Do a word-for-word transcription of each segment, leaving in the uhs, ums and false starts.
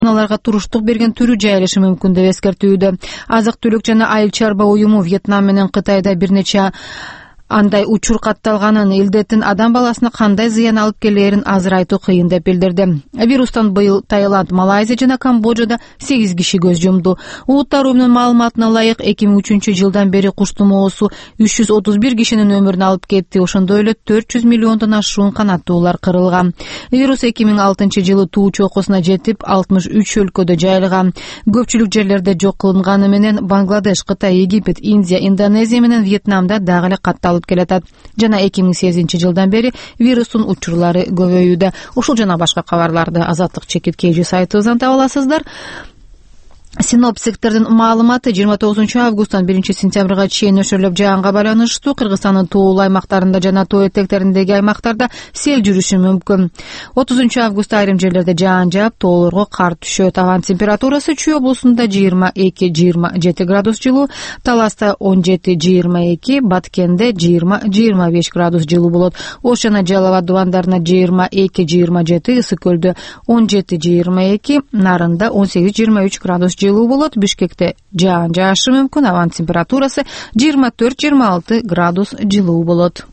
аларга туруштук берген түрү жайылышы мүмкүн деп эскертүүдө. Азык түлүк жана айыл чарба уюму Вьетнам менен Кытайда бир нече андай учур катталганын, илдеттин адам баласына кандай зыян алып келерин азыр айтуу кыйын деп билдирди. Вирустан быйыл Таиланд, Малайзия жана Камбоджада сегиз киши көз жумду. Улуттар уюмунун маалыматына ылайык эки миң үчүнчү жылдан бери куш тумоосу үч жүз отуз бир кишинин өмүрүн алып кетти. Ошондой эле төрт жүз миллиондон ашуун канаттуулар кырылган. Вирус эки миң алтынчы жылы туу чокусуна жетип, алтымыш үч өлкөдө жайылган. Көпчүлүк жерлерде жок кылынганы менен Бангладеш, Кытай, Египет, Индия, Индонезия менен Вьетнамда дагы эле катталып келатат. Жана эки миң сегизинчи жылдан бери вирустун учурлары көбөйүүдө. Ушул жана башка кабарларды Азаттык чекит кей сайтыбыздан таба аласыздар. Синоптиктердин маалыматы жыйырма тогузунчу августтан биринчи сентябрга чейин нөшөрлөп жааганга байланыштуу Кыргызстандын тоолуу аймактарында жана тоо этектериндеги аймактарда сел жүрүшү мүмкүн. отузунчу августта айрым жерлерде жаан жаап, тоолорго кар түшөт. Абан температурасы Чүй облусунда жыйырма эки жыйырма жети градус жылуу, Таласта он жети жыйырма эки, Баткенде жыйырма жыйырма беш градус жылуу болот. Ош жана Жалал Абад дубандарында жыйырма эки жыйырма жети, Ысык Көлдө он жети жыйырма эки, Нарында он сегиз жыйырма үч градус жылуу болот. Бишкекте жаан жаашы мүмкүн. Абан температурасы жыйырма төрт жыйырма алты градус жылуу болот.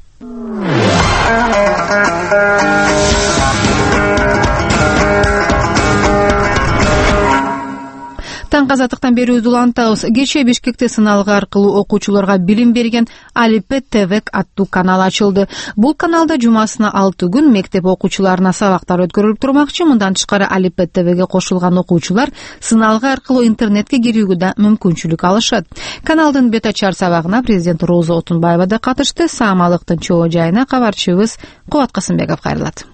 Таң азаттыктан берүүбүздү улантабыз. Кечээ Бишкекте сыналгы аркылуу окуучуларга билим берген Алипе ТВ аттуу канал ачылды. Бул каналда жумасына алты күн мектеп окуучуларына сабактар өткөрүлүп турмакчы. Мындан тышкары Алипе ТВге кошулган окуучулар сыналгы аркылуу интернетке кирүүгө да мүмкүнчүлүк алышат. Каналдын бет ачар сабагына президент Роза Отунбаева да катышты. Саамалыктын чоо жайына кабарчыбыз Кубат Касымбеков кайрылат.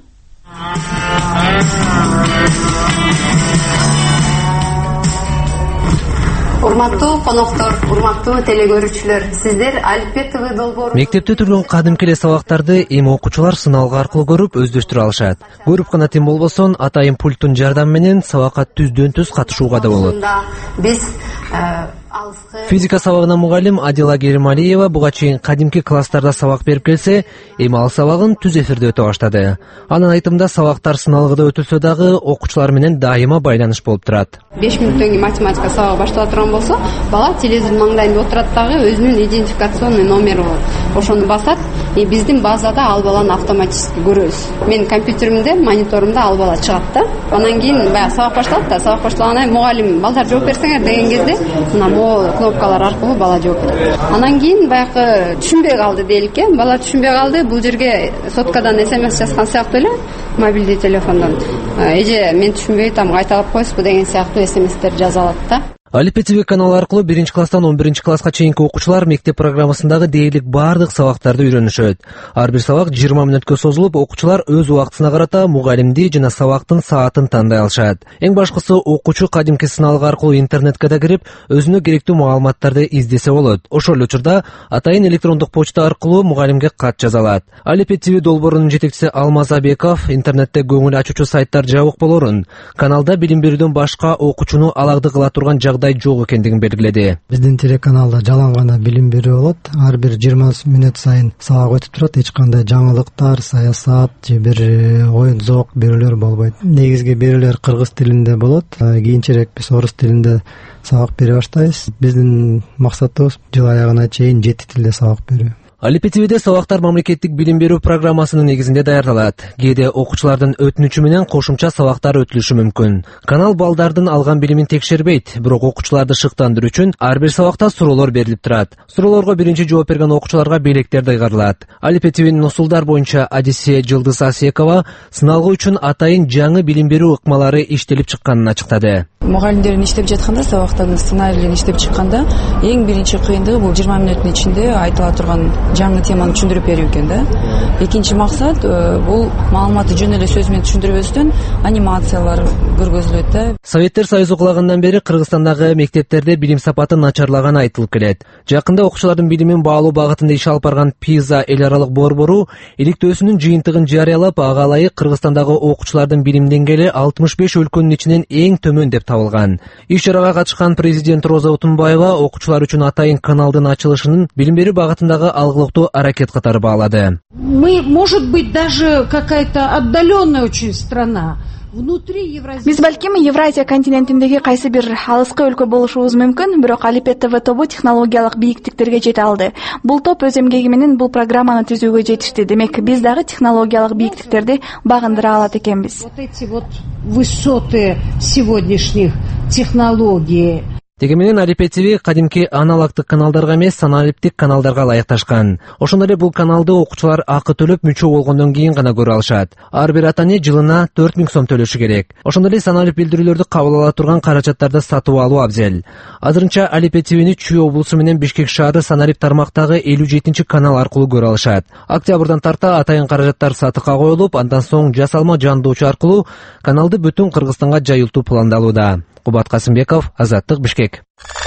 Урматтуу коноктор, урматтуу телекөрүүчүлөр, сиздер Алипе ТВ долбоору. Мектепте турган кадимки эле сабактарды эми окуучулар сыналгы аркылуу көрүп, өздөштүрө алышат. Көрүп гана тем болбосун, атайын пульттун жардамы менен сабакка түздөн түз катышууга да болот. Биз Физика сабагына мугалим Адила Гермалиева буга чейин кадимки класстарда сабак берип келсе, эми ал сабагын түз эфирде өтө баштады. Анын айтымында сабактар сыналгыда өтүлсө дагы окуучулар менен дайыма байланыш болуп турат. беш мүнөттөн кийин математика сабагы баштала турган болсо, бала телевизордун маңдайында отурат дагы өзүнүн идентификационный номери болот. Ошону басат, и биздин базада ал баланы автоматически көрөбүз. Мен компьютеримде, мониторумда ал бала чыгат да. Анан кийин баягы сабак башталат да, сабак башталгандан кийин мугалим балдар жооп берсеңер деген кезде, мына могу кнопкалар аркылуу бала жооп берет. Анан кийин баягы түшүнбөй калды дейли, бала түшүнбөй калды, бул жерге соткадан смс жазган сыяктуу эле мобилдүү телефондон. Эже мен түшүнбөй атам, кайталап коесузбу деген сыяктуу смстер жаза алат да. Алипе ТВ каналы аркылуу биринчи класстан он биринчи класска чейинки окуучулар мектеп программасындагы дээрлик бардык сабактарды үйрөнүшөт. Ар бир сабак жыйырма мүнөткө созулуп, окуучулар өз убактысына карата мугалимди жана сабактын саатын тандай алышат. Эң башкысы, окуучу кадимки сыналгы аркылуу интернетке да кирип, өзүнө керектүү маалыматтарды издесе болот. Ошол эле учурда атайын электрондук почта аркылуу мугалимге кат жаза алат. Алипе ТВ долбоорунун жетекчиси Алмаз Абеков интернетте көңүл ачуучу сайттар жабык болорун, каналда билим берүүдөн башка окуучуну алакты кыла турган жагдай жок экендигин белгиледи. Биздин телеканалда жалаң гана билим берүү болот. Ар бир жыйырма мүнөт сайын сабак өтүп турат. Эч кандай жаңылыктар, саясат же бир оюн зоок берүүлөр болбойт. Негизги берүүлөр кыргыз тилинде болот. Кийинчерээк биз орус тилинде сабак бере баштайбыз. Биздин максатыбыз жыл аягына чейин жети тилде сабак берүү. Алипе ТВде сабактар мамлекеттик билим берүү программасынын негизинде даярдалат. Кээде окуучулардын өтүнүчү менен кошумча сабактар өтүлүшү мүмкүн. Канал балдардын алган билимин текшербейт, бирок окуучуларды шыктандыруу үчүн ар бир сабакта суроолор берилип турат. Суроолорго биринчи жооп берген окуучуларга белектер дайгарылат. Алипе ТВнин усулдар боюнча адиси Жылдыз Асиекова сыналгы үчүн атайын жаңы билим берүү ыкмалары иштелип чыкканын ачыктады. Мугалимдердин иштеп жатканда, сабактардын сценарийлерин иштеп чыкканда, эң биринчи кыйындыгы бул жыйырма мүнөттүн ичинде айтыла турган жаңы теманы түшүндүрүп берүү экен да. Экинчи максат бул маалыматты жөн эле сөз менен түшүндүрбөстөн анимациялар көргөзүлөт да. Советтер Союзу кулагандан бери Кыргызстандагы мектептерде билим сапаты начарлаганы айтылып келет. Жакында окуучулардын билимин баалоо багытында иш алып барган Пиза эл аралык борбору иликтөөсүнүн жыйынтыгын жарыялап, ага ылайык Кыргызстандагы окуучулардын билим деңгээли алтымыш беш өлкөнүн ичинен эң төмөн деп табылган. Иш чарага катышкан президент Роза Отунбаева окуучулар үчүн атайын каналдын ачылышынын билим берүү багытындагы алгылыктуу аракет катары баалады. Мы, может быть, даже какая-то отдаленная очень страна. Биз балким Евразия континентиндеги кайсы бир алыскы өлкө болушубуз мүмкүн, бирок Алипет ТВ тобу технологиялык бийиктиктерге жете алды. Бул топ өз эмгеги менен бул программаны түзүүгө жетишти. Демек, биз дагы технологиялык бийиктиктерди багындыра алат экенбиз. Вот эти вот высоты сегодняшних технологий. Дегенмен Алипет ТВ кадимки аналогдук каналдарга эмес, саналиптик каналдарга ылайыкташкан. Ошондой эле бул каналды окуучулар акы төлөп мүчө болгондон кийин гана көрө алышат. Ар бир ата-эне жылына төрт миң сом төлөшү керек. Ошондой эле саналип билдирүүлөрдү кабыл ала турган каражаттарды сатып алуу абзел. Азырынча Алипет ТВни Чүй облусу менен Бишкек шаары саналип тармактагы элүү жетинчи канал аркылуу көрө алышат. Октябрдан тарта атайын каражаттар сатыкка коюлуп, андан соң жасалма жандоочу аркылуу каналды бүтүн Кыргызстанга жайылтуу пландалууда. Кубат Касымбеков, Азаттык, Бишкек.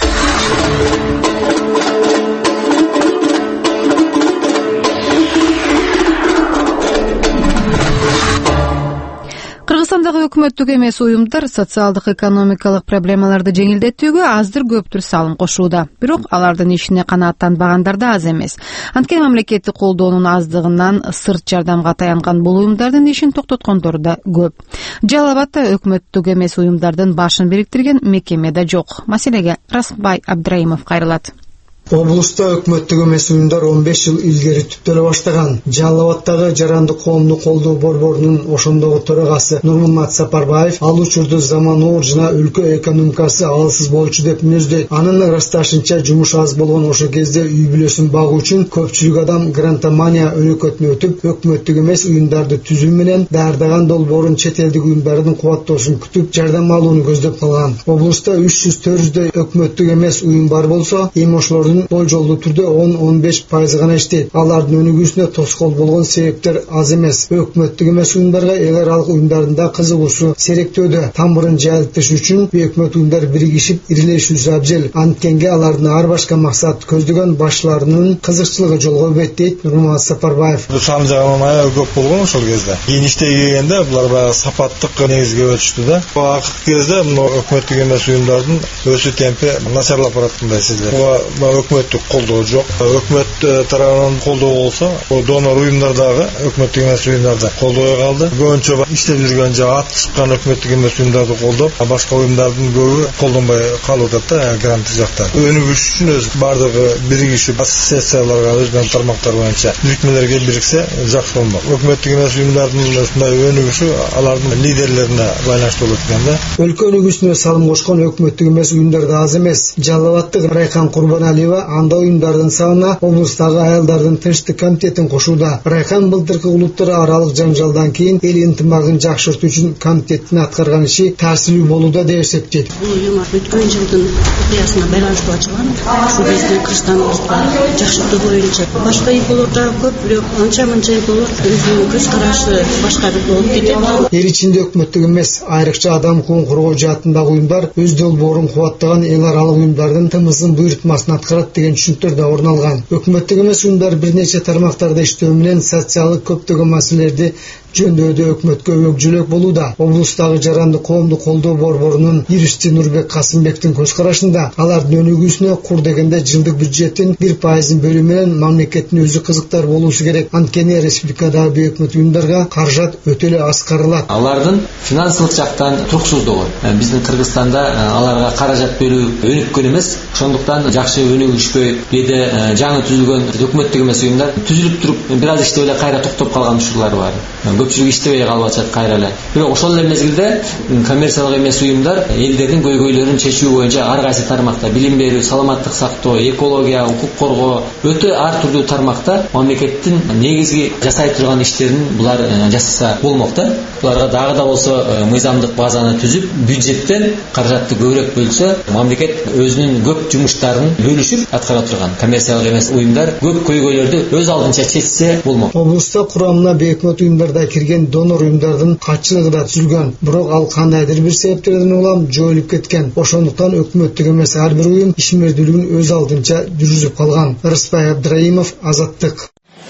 Кыргызстандагы өкмөттүк эмес уюмдар социалдык экономикалык проблемаларды жеңилдетүүгө аздыр көптүр салым кошууда. Бирок алардын ишине канааттанбагандар да аз эмес. Анткени мамлекеттик колдоонун аздыгынан сырт жардамга таянган бул уюмдардын ишин токтоткондор да көп. Жалал Абадта өкмөттүк эмес уюмдардын башын бириктирген мекеме да жок. Маселеге Расбай Абдраимов кайрылат. Облуста өкмөттүк эмес уюмдар он беш жыл илгери түптөлө баштаган. Жалал Абадтагы жарандык коомду колдоо борборунун ошондогу төрагасы Нурмамат Сапарбаев ал учурда заманауи жана өлкө экономикасы алсыз болчу деп мүнөздөйт. Анын ырасташынча жумуш аз болгон ошол кезде үй бүлөсүн багуу үчүн көпчүлүк адам грантомания өнөкөтүнө өтүп, өкмөттүк эмес уюмдарды түзүү менен даярдаган долбоорун чет элдик уюмдардын кубаттоосун күтүп, жардам алууну көздөп калган. Облуста үч жүз төрт жүздөй өкмөттүк эмес уюм бар болсо, эми ошолордун болжолдуу түрдө он он беш пайыз гана иштейт. Алардын өнүгүүсүнө тоскоол болгон себептер аз эмес. Өкмөттүк эмес уюмдарга эл аралык уюмдардын да кызыгуусу серектөөдө. Тамырын жайылтыш үчүн өкмөт уюмдар биригишип ирилешүүсү абзел. Анткенге алардын ар башка максат көздөгөн башчыларынын кызыкчылыгы жолго берет, дейт Нурмамат Сапарбаев. Сан жагынан аябай көп болгон ошол кезде. Кийин иштей келгенде булар баягы сапаттык негизге өтүштү да. Акыркы кезде өкмөттүк эмес уюмдардын өсүү темпи начарлап бараткандай сезилет. Өкмөттүк колдоо жок. Өкмөт тарабынан колдоо болсо, донор уюмдардагы өкмөттүк эмес уюмдарда колдоо калды. Көбүнчө иштеп жүргөн жана аты чыккан өкмөттүк эмес уюмдарды колдоп, башка уюмдардын көбү колдонбой калып атат да, грант жактан. Өнүгүш үчүн өз бардыгы биригишип, ассоциацияларга өзгөн тармактар боюнча бирикмелерге бириксе жакшы болмок. Өкмөттүк эмес уюмдардын ушундай өнүгүшү алардын лидерлерине байланыштуу болот экен да. Өлкө өнүгүүсүнө салым кошкон өкмөттүк эмес уюмдар да аз эмес. Жалал Абадтык Райхан Курбаналиева анда уюмдардын санына облустагы аялдардын тынчтык комитетин кошууда. Райхан былтыркы улуттар аралык жанжалдан кийин эл ынтымагын жакшыртуу үчүн комитеттин аткарган иши таасирүү болууда деп эсептейт. Бул уюм өткөн жылдын окуясына байланыштуу ачылган. Ушул кезде Кыргызстандагы жакшыртуу боюнча башка ийгилер да көп, бирок анча мынча ийгилер өзүнүн көз карашы башкарып болуп кетет. Эл ичинде өкмөттүк эмес, айрыкча адам укугун коргоо жаатындагы уюмдар өз долбоорун кубаттаган эл аралык уюмдардын тымызын буйрутмасын аткарат деген түшүнүктөр да орун алган. Өкмөттүк эмес уюмдар бир нече тармактарда иштөө менен социалдык көптөгөн маселелерди жөндөдө өкмөткө өкжөлөк болууда. Облустагы жарандык коомду колдоо борборунун юристи Нурбек Касымбектин көз карашында алардын өнүгүүсүнө кур дегенде жылдык бюджеттин бир пайызын бөлүү менен мамлекеттин өзү кызыктар болуусу керек. Анткени республикадагы бейөкмөт уюмдарга каражат өтө эле аз каралат. Алардын финансылык жактан туруксуздугу биздин Кыргызстанда аларга каражат берүү өнүккөн эмес. Ошондуктан жакшы өнүгүшпөй, кээде жаңы түзүлгөн өкмөттүк эмес уюмдар түзүлүп туруп бир аз иштеп эле кайра токтоп калган учурлар бар. Көпчүлүк иштебей калып атат кайра эле. Бирок ошол эле мезгилде коммерциялык эмес уюмдар элдердин көйгөйлөрүн чечүү боюнча ар кайсы тармакта билим берүү, саламаттык сактоо, экология, укук коргоо өтө ар түрдүү тармакта мамлекеттин негизги жасай турган иштерин булар жасаса болмок да. Буларга дагы да болсо мыйзамдык базаны түзүп, бюджеттен каражатты көбүрөөк бөлсө, мамлекет өзүнүн көп жумуштарын бөлүшүп аткара турган коммерциялык эмес уюмдар көп көйгөйлөрдү өз алдынча чечсе болмок. Облуста курамына бейөкмөт уюмдарда кирген донор уюмдардын катчылыгы да түзүлгөн, бирок ал кандайдыр бир себептерден улам жоюлуп кеткен. Ошондуктан өкмөттүк эмес ар бир уюм ишмердүүлүгүн өз алдынча жүргүзүп калган. Расбай Абдраимов, Азаттык.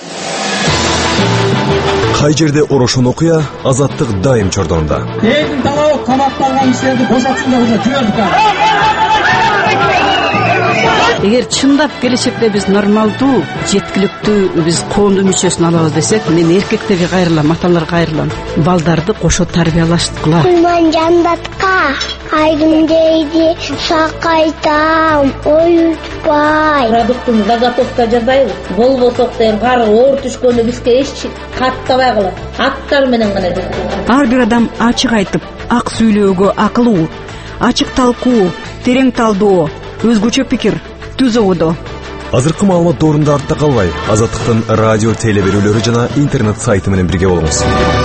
Кай жерде орошон окуя, Азаттык дайым чордонунда. Элдин талабы камакта калган иштерди бошотсун деп жибердик. эгер чындап келечекте биз нормалдуу жеткиликтүү биз коомдун мүчөсүн алабыз десек, мен эркектерге кайрылам, аталарга кайрылам. Балдарды кошо тарбиялашкыла. Кулман жандатка айдым дейди, сакайтам, оютпай. Продуктун заготовка жасайбыз. Болбосок деген кар оор түшкөндө бизге эч каттабайгыла. Аттар менен гана. Ар бир адам ачык айтып, ак сүйлөөгө акылуу, ачык талкуу, терең талдоо, өзгөчө пикир түзүүдө. Азыркы маалымат доорунда артта калбай, Азаттыктын радио теле берүүлөрү жана интернет сайты менен бирге болуңуз.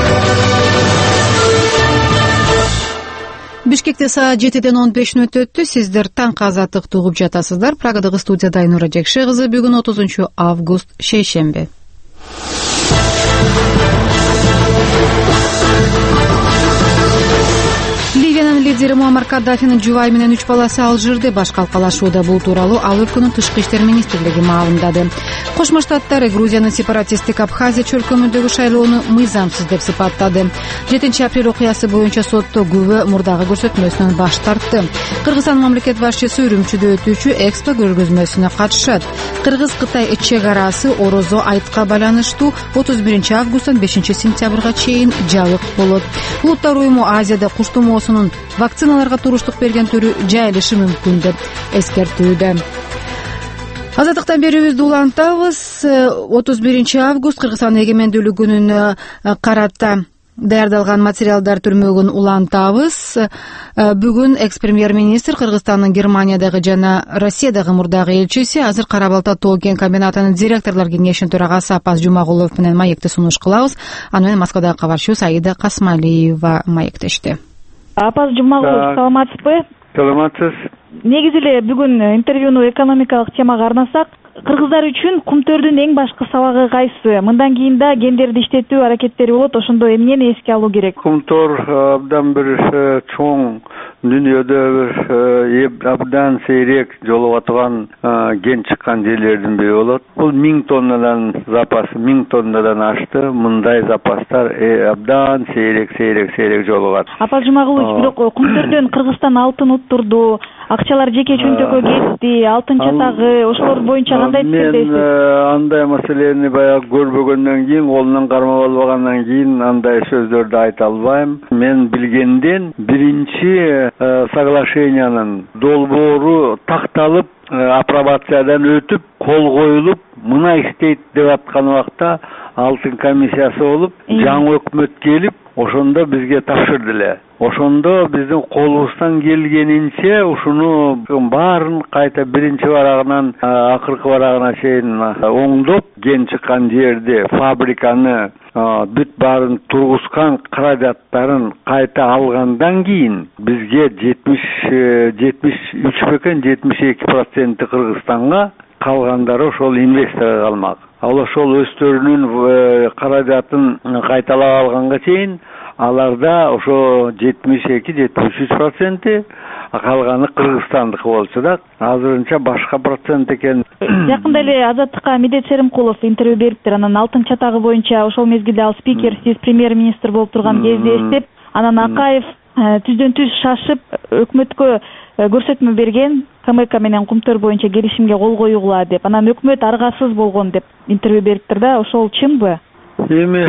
Бишкекте саат жетиден он беш мүнөт өттү. Сиздер таңкы Азаттыкты угуп жатасыздар. Прагадагы студияда Айнура Жекше кызы. Бүгүн отузунчу август шейшемби. Ливиянын лидери Муаммар Каддафинин жубайы менен үч баласы Алжирде баш калкалашууда. Бул тууралуу ал өлкөнүн тышкы иштер министрлиги маалымдады. Кошмо Штаттар Грузиянын сепаратисттик Абхазия чөлкөмүндөгү шайлоону мыйзамсыз деп сыпаттады. жетинчи апрель окуясы боюнча сотто күбө мурдагы көрсөтмөсүнөн баш тартты. Кыргызстан мамлекет башчысы Үрүмчүдө өтүүчү Экспо көргөзмөсүнө катышат. Кыргыз-Кытай чек арасы Орозо айтка байланыштуу отуз биринчи августтан бешинчи сентябрга чейин жабык болот. Улуттар уюму Азияда куш тумоосунун вакциналарга туруштук берген түрү жайылышы мүмкүн деп эскертүүдө. Азаттыктан берүүбүздү улантабыз. отуз биринчи август Кыргызстан эгемендүүлүк күнүнө карата даярдалган материалдар түрмөгүн улантабыз. Бүгүн экс-премьер-министр Кыргызстандын Германиядагы жана Россиядагы мурдагы элчиси, азыр Кара Балта тоо кен комбинатынын директорлор кеңешинин төрагасы Апаз Жумагулов менен маекти сунуш кылабыз. Аны менен Москвадагы кабарчыбыз Аида Касмалиева маектешти. Апаз Жумагулов, саламатсызбы? Саламатсыз. Негизи эле бүгүн интервьюну экономикалык темага арнасак, кыргыздар үчүн кумтөрдүн эң башкы сабагы кайсы? Мындан кийин да гендерди иштетүү аракеттери болот, ошондо эмнени эске алуу керек? Кумтөр абдан бир чоң дүйнөдө бир абдан сейрек жолугуп аткан ген чыккан жерлердин бири болот. Бул миң тоннадан запасы, миң тоннадан ашты. Мындай запастар абдан сейрек, сейрек, сейрек жолугат. Апаз Жумагулович, бирок кумтөрдөн Кыргызстан алтын уттурду, акчалар жеке чөнтөккө кетти, алтын чатагы, ошолор боюнча кандай пикирдесиз? Мен андай маселени баягы көрбөгөндөн кийин, колунан кармап албагандан кийин андай сөздөрдү айта албайм. Мен билгенден биринчи соглашениянын долбоору такталып, апробациядан өтүп, кол коюлуп, мына иштейт деп аткан убакта алтын комиссиясы болуп, жаңы өкмөт келип, ошондо бизге тапшырды эле. Ошондо биздин колубуздан келгенинче ушуну баарын кайта биринчи барагынан акыркы барагына чейин оңдоп, ген чыккан жерди, фабриканы бүт баарын тургузган каражаттарын кайта алгандан кийин бизге жетимиш жетимиш үч бекен жетимиш эки проценти Кыргызстанга, калгандары ошол инвесторго калмак. Ал ошол өздөрүнүн каражатын кайталап алганга чейин аларда ошо жетимиш эки жетимиш үч проценти, калганы Кыргызстандыкы болчу да. Азырынча башка процент экен. Жакында эле Азаттыкка Медет Серимкулов интервью бериптир. Анан алтын чатагы боюнча ошол мезгилде ал спикер, сиз премьер-министр болуп турган кезде эстеп, анан Акаев түздөн түз шашып өкмөткө көрсөтмө берген, КМК менен кумтөр боюнча келишимге кол коюгула деп. Анан өкмөт аргасыз болгон деп интервью бериптир да, ошол чынбы? Эми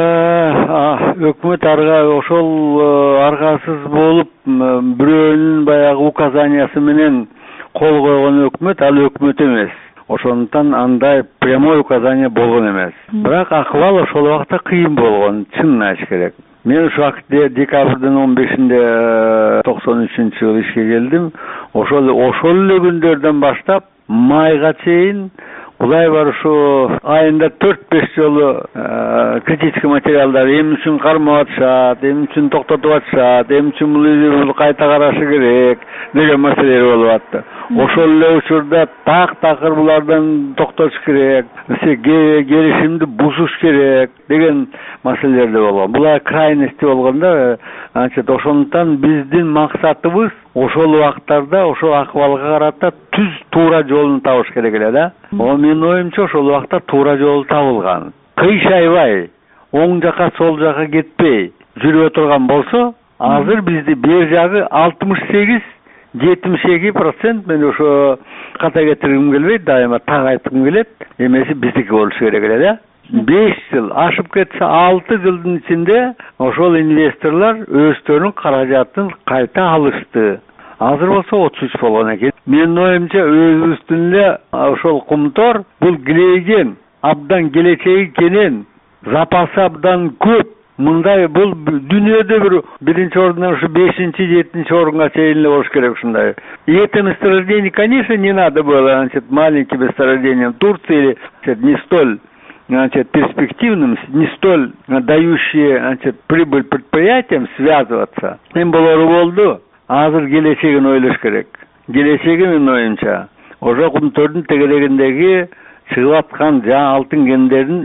өкмөт арга ошол аргасыз болуп, бирөөнүн баягы указаниясы менен кол койгон өкмөт, ал өкмөт эмес. Ошондуктан андай прямой указание болгон эмес. Бирок акыбал ошол убакта кыйын болгон, чынын айтыш керек. Мен ушул вакытта декабрдын он бешинде токсон үчүнчү жылы ишке келдим. Ошол ошол эле күндөрдөн баштап майга чейин Кудай бар ушу айында төрт беш жолу критический материалдар эмне үчүн кармап атышат, эмне үчүн токтотуп атышат, эмне үчүн бул кайта карашы керек деген маселелер болуп атты. Ошол эле учурда так такыр булардан токтош керек, келишимди бузуш керек деген маселелер да болгон. Булар крайности болгондо, анча ошондуктан биздин максатыбыз ошол убактарда ошол акыбалга карата түз туура жолун табыш керек эле да. Менин оюмча ошол убакта туура жол табылган. Кыйшайбай, оң жака сол жака кетпей жүрүп отурган болсо, азыр бизди бер жагы алтымыш сегиз жетимиш эки процент мен ошо ката кетиргим келбейт, дайыма так айткым келет, эмеси биздики болуш керек эле да. беш жыл ашып кетсе, алты жылдын ичинде ошол инвесторлор өздөрүнүн каражатын кайта алышты. Азыр болсо отуз үч болгон экен. Менин оюмча өзүбүздүн эле ошол кумтор бул килейген, абдан келечеги кенен, запасы абдан көп. Мындай бул дүйнөдө бир биринчи орундан ушу бешинчи, жетинчи орунга чейин эле болуш керек ушундай. И это месторождение, конечно, не надо было, значит, маленьким месторождением Турции, значит, не столь, значит, перспективным, не столь дающие, значит, прибыль предприятиям связываться. Им болору болду. Азыр келечегин ойлош керек. Келечеги менин оюмча, ошо кумтордун тегерегиндеги чыгып аткан жаңы алтын кендердин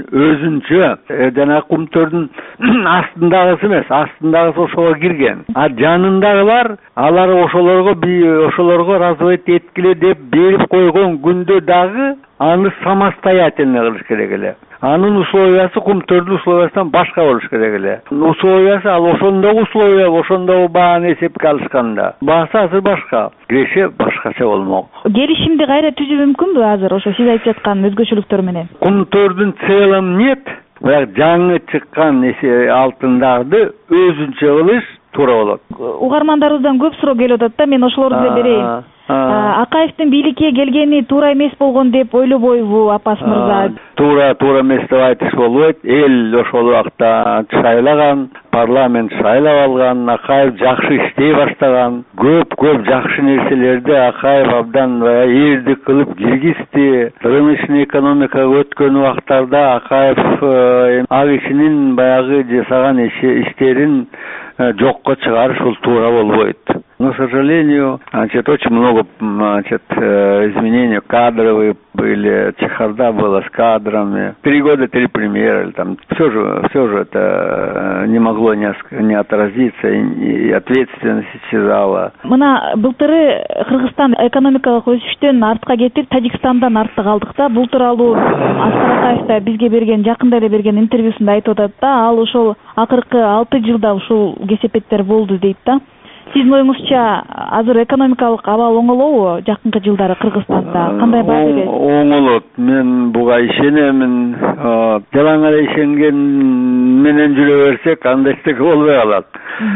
өзүнчө жана кумтордун астындагысы эмес, астындагысы ошого кирген. А жанындагылар, алар ошолорго ошолорго разводить эткиле деп берип койгон күндө дагы аны самостоятельно кылыш керек эле. Анын условиясы кумтордун условиясынан башка болуш керек эле. Условиясы ал ошондогу условия, ошондогу бааны эсепке алышканда. Баасы азыр башка, киреше башкача болмок. Келишимди кайра түзүү мүмкүнбү азыр ошо сиз айтып жаткан өзгөчөлүктөр менен? Кумтордун целом нет, бирок жаңы чыккан алтындарды өзүнчө кылыш туура болот. Угармандарыбыздан көп суроо келип атат да, мен ошолорду эле берейин. Акаевдин бийликке келгени туура эмес болгон деп ойлобойбу, Апас мырза? Туура, туура эмес деп айтыш болбойт. Эл ошол убакта шайлаган, парламент шайлап алган, Акаев жакшы иштей баштаган, көп-көп жакшы нерселерди Акаев абдан эрдик кылып киргизди. Рыночный экономикага өткөн убактарда Акаев ак ишинин баягы жасаган иштерин жокко чыгарыш бул туура болбойт. Но, к сожалению, значит, очень много, значит, изменений кадровые были, чехарда была с кадрами. Три года, три премьера, там, все же, все же это не могло не, не отразиться, и, и ответственность исчезала. Мына былтыры Кыргызстан экономикалык өсүштөн артка кетип, Тажикстандан артта калдык да. Бул тууралуу Аскар Акаев да бизге берген, жакында эле берген интервьюсунда айтып атат да, ал ошол акыркы алты жылда ушул кесепеттер болду дейт да. Сиздин оюңузча азыр экономикалык абал оңолобу жакынкы жылдары Кыргызстанда? Кандай баа бересиз? Оңолот. Мен буга ишенемин. Жалаң эле ишенген менен жүрө берсек, анда эчтеке болбой калат.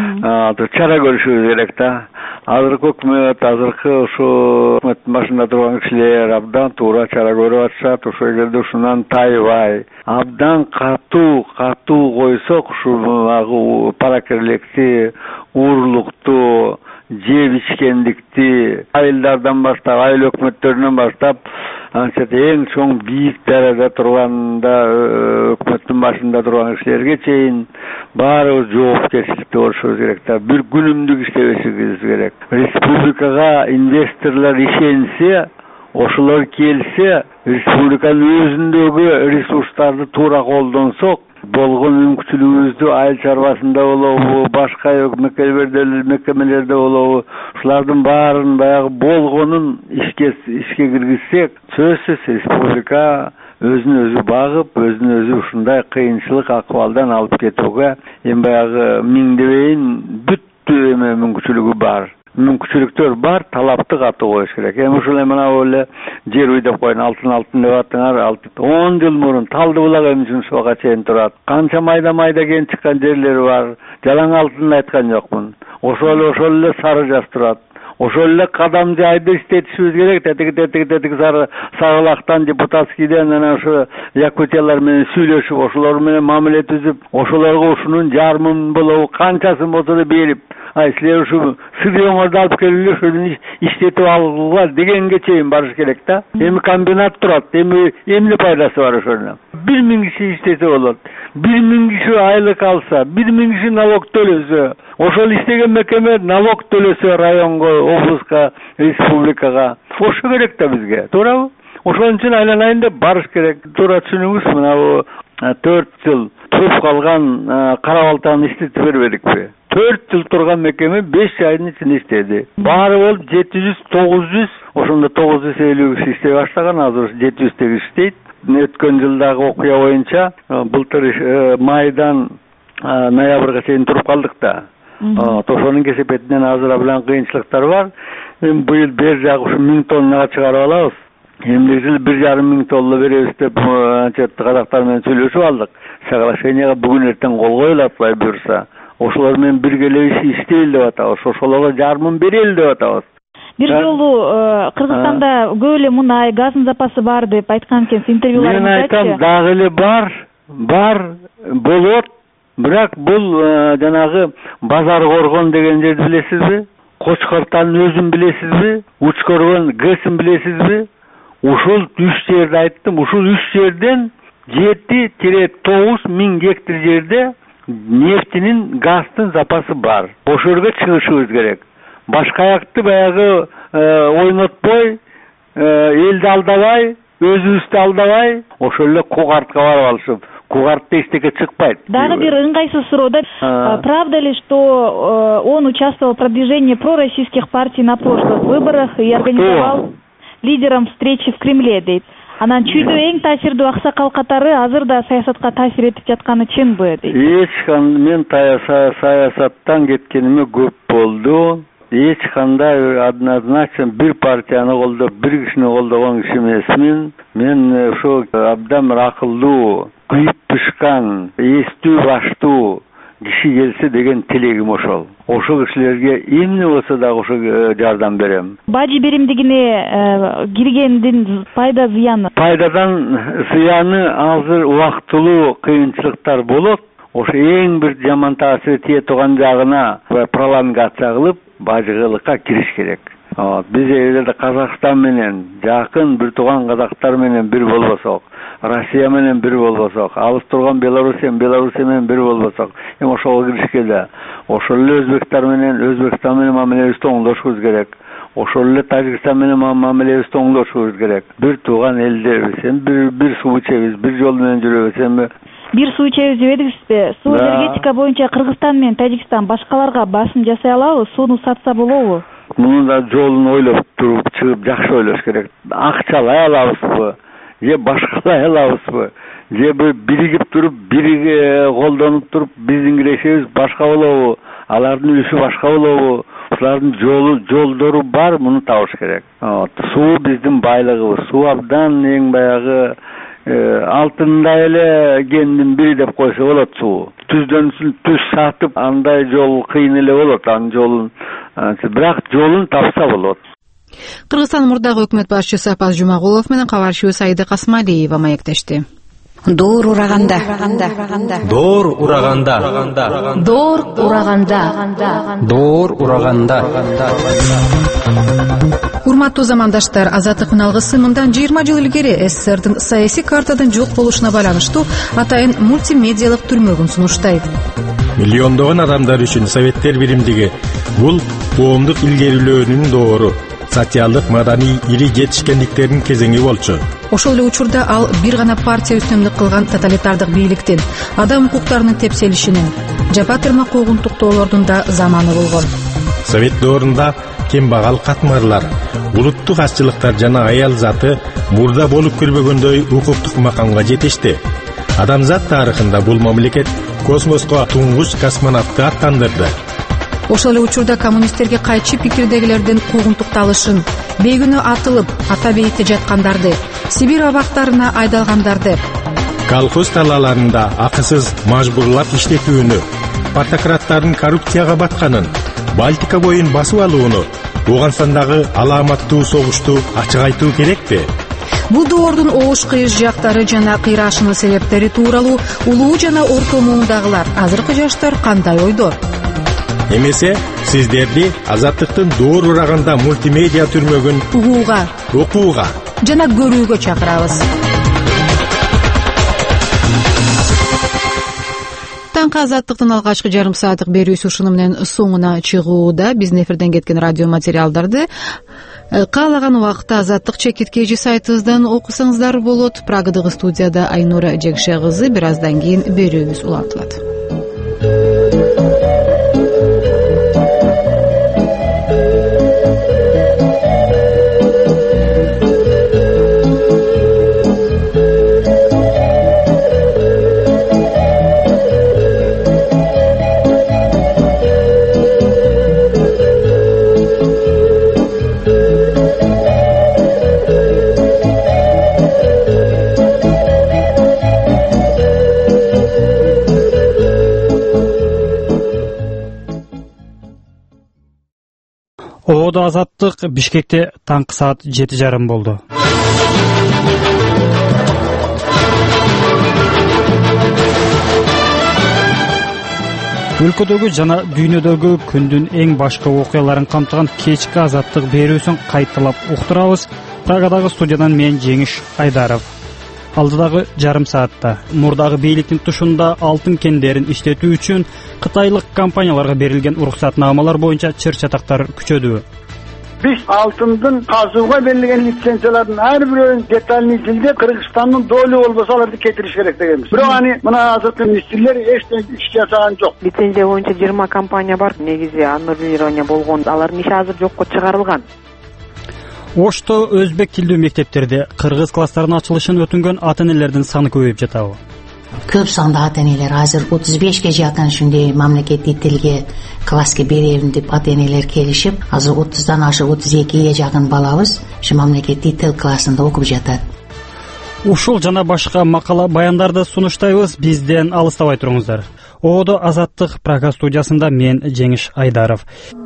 Чара көрүшүбүз керек да. Азыркы өкмөт, азыркы ушу өкмөттүн башында турган кишилер абдан туура чара көрүп атышат. Ошол жерде ушунан тайбай, абдан катуу, катуу койсок, ушу паракерликти, урлукту, жеп ичкендикти, айылдардан баштап, айыл өкмөттөрүнөн баштап, анча эң чоң бийик даражада турганда өкмөттүн башында турган кишилерге чейин баарыбыз жоопкерчиликте болушубуз керек да. Бир күнүмдүк иштебешибиз керек. Республикага инвесторлор ишенсе, ошолор келсе, республиканын өзүндөгү ресурстарды туура колдонсок, болгон мүмкүнчүлүгүбүздү айыл чарбасында болобу, башка мекемелерде болобу, ушулардын баарын баягы болгонун ишке ишке киргизсек, сөзсүз республика өзүн өзү багып, өзүн өзү ушундай кыйынчылык акыбалдан алып кетүүгө эми баягы миңдебейин бүт эме мүмкүнчүлүгү бар. Мүмкүнчүлүктөр бар, талапты катуу коюш керек. Эми ушул мына эле жер үй деп коюн, алтын алтын деп атыңар, он жыл мурун Талды булак эми Жунусовага чейин турат. Канча майда-майда кен чыккан жерлери бар. Жалаң алтын айткан жокмун. Ошол ошол эле сары жаз турат. Ошол эле кадам жайды иштетишибиз керек. Тетиги тетиги тетиги сары сагылактан, депутатскийден анан ошо Якутиялар менен сүйлөшүп, ошолор менен мамиле түзүп, ошолорго ушунун жарымын болобу, канчасын болсо да берип, ай силер ушу сырьёңорду алып келип ошону иштетип алгыла дегенге чейин барыш керек да. Эми комбинат турат, эми эмне пайдасы бар ошонун? Бир миң киши иштесе болот. Бир миң киши айлык алса, бир миң киши налог төлөсө, ошол иштеген мекеме налог төлөсө районго, облуска, республикага, ошо керек да бизге. Туурабы? Ошон үчүн айланайын деп барыш керек. Туура түшүнүңүз, мына бу төрт жыл туруп калган кара балтаны иштетип бербедикпи? төрт жыл турган мекеме беш айдын ичинде иштеди. Баары болуп жети жүз тогуз жүз, ошондо тогуз жүз элүү киши иштей баштаган, азыр жети жүз теги иштейт. Өткөн жылдагы окуя боюнча былтыр майдан ноябрга чейин туруп калдык да. Ошонун кесепетинен азыр абдан кыйынчылыктар бар. эми быйыл бер жагы ушу миң тоннага чыгарып алабыз. Эмне жыл бир жарым миң тонна беребиз деп анча казактар менен сүйлөшүп алдык. Соглашенияга бүгүн эртең кол коюлат, Кудай буйрса. Ошолор менен биргелешип иштейли деп атабыз. Ошолорго жарымын берели деп атабыз. Бир жолу Кыргызстанда көп эле мунай, газдын запасы бар деп айткан экенсиз интервьюларыңызда. Мен айтам, дагы эле бар, бар, болот. Бирок бул жанагы базар коргон деген жерди билесизби? Кочкортанын өзүн билесизби? Учкоргон ГЭСин билесизби? Ушул үч жерди айттым. Ушул үч жерден жети тогуз миң гектар жерде нефтинин, газдын запасы бар. Ошол жерге чыгышыбыз керек. Башка аякты баягы ойнотпой, элди алдабай, өзүбүздү алдабай, ошол эле Кугартка барып алышып, Кугартта эчтеке чыкпайт. Дагы бир ыңгайсыз суроо да. Правда ли, что он участвовал в продвижении пророссийских партий на прошлых выборах и организовал лидером встречи в Кремле, дейт? Анан чүйдө эң таасирдүү аксакал катары азыр да саясатка таасир этип жатканы чынбы, дейт? Эч кандай мен саясаттан кеткениме көп болду. Эч кандай однозначно бир партияны колдоп, бир кишини колдогон киши эмесмин. Мен ошо абдан акылдуу, күйүп пышкан, эстүү баштуу киши келсе деген тилегим ошол. Ошол кишилерге эмне болсо дагы ошо жардам берем. Бажы беримдигине киргендин пайда зыяны? Пайдадан зыяны азыр убактылуу кыйынчылыктар болот. Ошо эң бир жаман таасир тие турган жагына пролонгация кылып бажыгылыкка кириш керек. Биз эгерде Казакстан менен жакын бир тууган казактар менен бир болбосок, Россия менен бир болбосок, алыс турган Белоруссия, Белоруссия менен бир болбосок, эми ошого киришке да. Ошол эле Өзбектер менен, Өзбекстан менен мамилебизди оңдошубуз керек. Ошол эле Тажикстан менен мамилебизди оңдошубуз керек. Бир тууган элдербиз, эми бир бир суу ичебиз, бир жол менен жүрөбүз, эми бир суу ичебиз дебедиңизби? Суу энергетика боюнча Кыргызстан менен Тажикстан башкаларга басым жасай алабы? Сууну сатса болобу? Мунун да жолун ойлоп туруп чыгып жакшы ойлош керек. Акчалай алабызбы? Же башкалай алабызбы? Же бир биригип туруп, бириге колдонуп туруп, биздин кирешебиз башка болобу? Алардын үлүшү башка болобу? Булардын жолу, жолдору бар, муну табыш керек. Суу биздин байлыгыбыз. Суу абдан эң баягы алтындай эле гендин бири деп койсо болот суу. Түздөн түз сатып андай жол кыйын эле болот, анын жолун, бирок жолун тапса болот. Кыргызстан мурдагы өкмөт башчысы Апаз Жумагулов менен кабарчыбыз Аида Касмалиева маектешти. Доор ураганда. Доор ураганда. Доор ураганда. Доор ураганда. Урматтуу замандаштар, Азаттыктын алгысы мындан жыйырма жыл илгери СССРдин саясий картадан жок болушуна байланыштуу атайын мультимедиалык түрмөгүн сунуштайт. Миллиондогон адамдар үчүн Советтер биримдиги бул коомдук илгерилөөнүн доору, социалдык маданий ири жетишкендиктердин кезеңи болчу. Ошол эле учурда ал бир гана партия үстөмдүк кылган тоталитардык бийликтин, адам укуктарынын тепселишинин, жапа тырмак куугунтуктоолордун да заманы болгон. Совет доорунда кембагал катмарлар, улуттук азчылыктар жана аял заты мурда болуп көрбөгөндөй укуктук макамга жетишти. Адамзат тарыхында бул мамлекет космоско туңгуч космонавтты аттандырды. Ошол эле учурда коммунисттерге кайчы пикирдегилердин куугунтукталышын, бейгүнөө атылып, ата бейитте жаткандарды, Сибирь абактарына айдалгандарды, колхоз талааларында акысыз мажбурлап иштетүүнү, партократтардын коррупцияга батканын, Балтика боюн басып алууну, Ооганстандагы аламаттуу согушту ачык айтуу керекпи? Бул доордун оош кыйыш жактары жана кыйрашынын себептери тууралуу улуу жана орто муундагылар, азыркы жаштар кандай ойдо? Эмесе сиздерди Азаттыктын доор ураганда мультимедиа түрмөгүн угууга, окууга жана көрүүгө чакырабыз. Таңкы Азаттыктын алгачкы жарым сааттык берүүсү ушуну менен соңуна чыгууда. Биздин эфирден кеткен радио материалдарды каалаган убакытта Азаттык чекиткежи сайтыбыздан окусаңыздар болот. Прагадагы студияда Айнура Жекше кызы. Бир аздан кийин берүүбүз улантылат. Радио Азаттык, Бишкекте таңкы саат жети жарым болду. Өлкөдөгү жана дүйнөдөгү күндүн эң башкы окуяларын камтыган кечки азаттык берүүсүн кайталап уктурабыз. Прагадагы студиядан мен Жеңиш Айдаров. Алдыдагы жарым саатта мурдагы бийликтин тушунда алтын кендерин иштетүү үчүн кытайлык компанияларга берилген уруксатнамалар боюнча чыр-чатактар күчөдү. Biz altından kazığa verilen lisensiyaların her birinin detayını izleyip Kırgızistan'ın doğru olması alardı getiriş gerek demiş. Biro hani buna hazırlıklı ministrler eşten iş yasagan yok. Lisenziya boyunca yirmi kampanya var. Negizi annullирование болгон. Алардын иши азыр жокко чыгарылган. Ошто өзбек тилдүү мектептерде кыргыз класстарынын ачылышын өтүнгөн ата-энелердин саны көбөйүп жатабы? Көп санда ата-энелер азыр отуз бешке жакын ушундай мамлекеттик тилге класска беребин деп ата-энелер келишип, азыр отуздан ашып отуз экиге жакын балабыз ушу мамлекеттик тил классында окуп жатат. Ушул жана башка макала баяндарды сунуштайбыз, бизден алыстабай туруңуздар. Оодо Азаттык Прага студиясында мен Жеңиш Айдаров.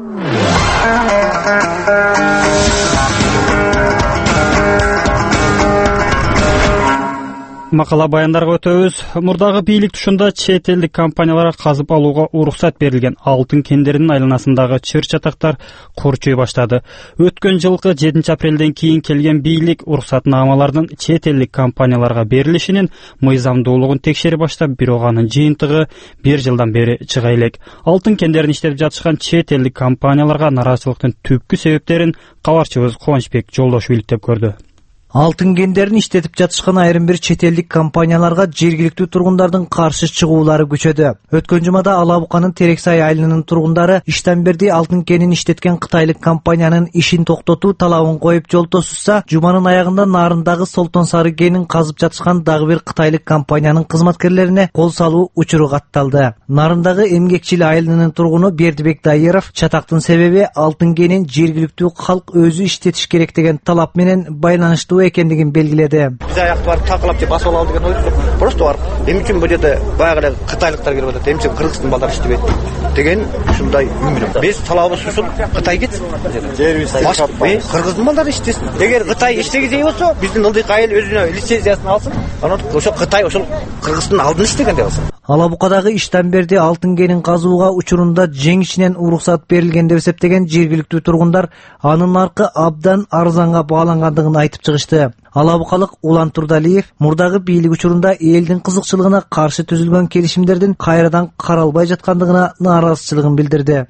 Макала баяндарга өтөбүз. Мурдагы бийлик тушунда чет элдик компанияларга казып алууга уруксат берилген алтын кендеринин айланасындагы чыр-чатактар курчуй баштады. Өткөн жылкы жетинчи апрелден кийин келген бийлик уруксатнамалардын чет элдик компанияларга берилишинин мыйзамдуулугун текшере баштап, бирок анын жыйынтыгы бир жылдан бери чыга элек. Алтын кендерин иштетип жатышкан чет элдик компанияларга нараачылыктын түпкү себептерин кабарчыбыз Кубанычбек Жолдошов иликтеп көрдү. Алтын кендерин иштетип жатышкан айрым бир чет элдик компанияларга жергиликтүү тургундардын каршы чыгуулары күчөдү. Өткөн жумада Ала Буканын Терексай айылынын тургундары иштен берди алтын кенин иштеткен кытайлык компаниянын ишин токтотуу талабын коюп жол тосушса, жуманын аягында Нарындагы Солтон Сары кенин казып жатышкан дагы бир кытайлык компаниянын кызматкерлерине кол салуу учуру катталды. Нарындагы Эмгекчил айылынын тургуну Бердибек Дайыров чатактын себеби алтын кенин жергиликтүү калк өзү иштетиш керек деген талап менен байланыштуу экендигин белгиледи. Биз аякты барып такылап же басып алалы деген ой жок. Просто барып эмне үчүн бул жерде баягы кытайлыктар келип атат, эмне үчүн кыргыздын балдары иштебейт деген ушундай үмүт. Биз талабыбыз ушул, Кытай кетсин. Жерибиз ай кыргыздын балдары иштесин. Эгер Кытай иштегизе болсо, биздин ылдык айыл өзүнө лицензиясын алсын, анан ошо Кытай ошол кыргыздын алдын иштегенде болсун. Ала Букадагы иштен берди алтын кенин казууга учурунда жеңишинен уруксат берилген деп эсептеген жергиликтүү тургундар анын наркы абдан арзанга баалангандыгын айтып чыгышты. Ала Букалык Улан Турдалиев мурдагы бийлик учурунда элдин кызыкчылыгына каршы түзүлгөн келишимдердин кайрадан каралбай жаткандыгына нааразычылыгын билдирди.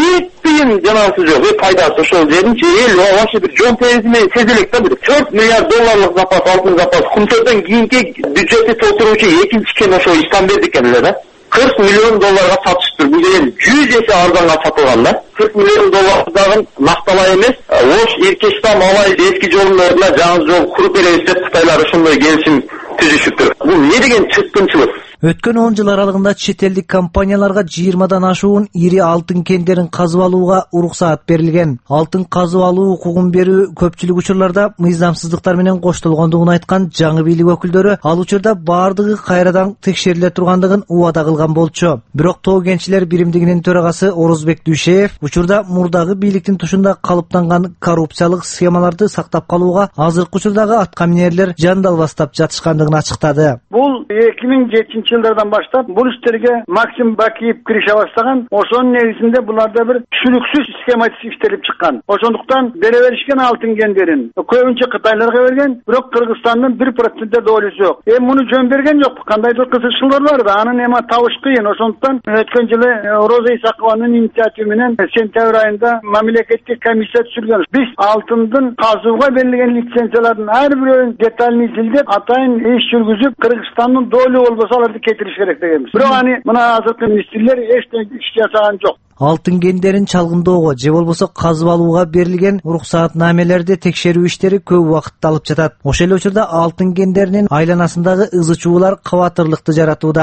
Büyük canası yok ve faydası şu derince el o bir John Perez'ine sezilikte bir dört milyar dolarlık zapas altın zapas kumsörden giyinki bütçesi tolturucu ikinci kene şu İstanbul'da kendileri kırk milyon dolarga satıştır. Bu yerin yüz есе arzanga satılganlar. kırk milyon dolardan naqtalay emes. Oş Erkestan Malay eski jollarına жаңы жол kurup bereyse Kıtaylar uşunday gelişim түзүшүптүр. Bu ne degen çıkkınçılık? Өткөн он жыл аралыгында чет элдик компанияларга жыйырмадан ашуун ири алтын кендерин казып алууга уруксаат берилген. Алтын казып алуу укугун берүү көпчүлүк учурларда мыйзамсыздыктар менен коштолгондугун айткан жаңы бийлик өкүлдөрү ал учурда баардыгы кайрадан текшериле тургандыгын убада кылган болчу. Бирок Тоо кенчилер биримдигинин төрагасы Орозбек Дүйшеев учурда мурдагы бийликтин тушунда калыптанган коррупциялык схемаларды сактап калууга азыркы учурдагы аткаминерлер жандалбастап жатышкандыгын ачыктады. Бул эки миң жетинчи жылдардан баштап бул иштерге Максим Бакиев киреше баштаган. Ошонун негизинде буларда бир түшүнүксүз схема иштелип чыккан. Ошондуктан бере беришкен алтын кендерин көбүнчө Кытайларга берген, бирок Кыргызстандын бир процент да доолусу жок. Эми муну жөн берген жок. Кандайдыр кызыкчылыктар бар да, анын эми табыш кыйын. Ошондуктан өткөн жылы Роза Исакованын инициативы менен сентябрь айында мамлекеттик комиссия түзүлгөн. Биз алтындын казууга берилген лицензиялардын ар бирөөнүн деталын изилдеп, атайын иш жүргүзүп, Кыргызстандын доолу болбосо аларды кетириш керек дегенбиз. Бирок аны мына азыркы министрлер эчтене иш жасаган жок. Алтын кендерин чалгындоого же болбосо казып алууга берилген уруксаатнамелерди текшерүү иштери көп убакытты алып жатат. Ошол эле учурда алтын кендеринин айланасындагы ызы чуулар кабатырлыкты жаратууда.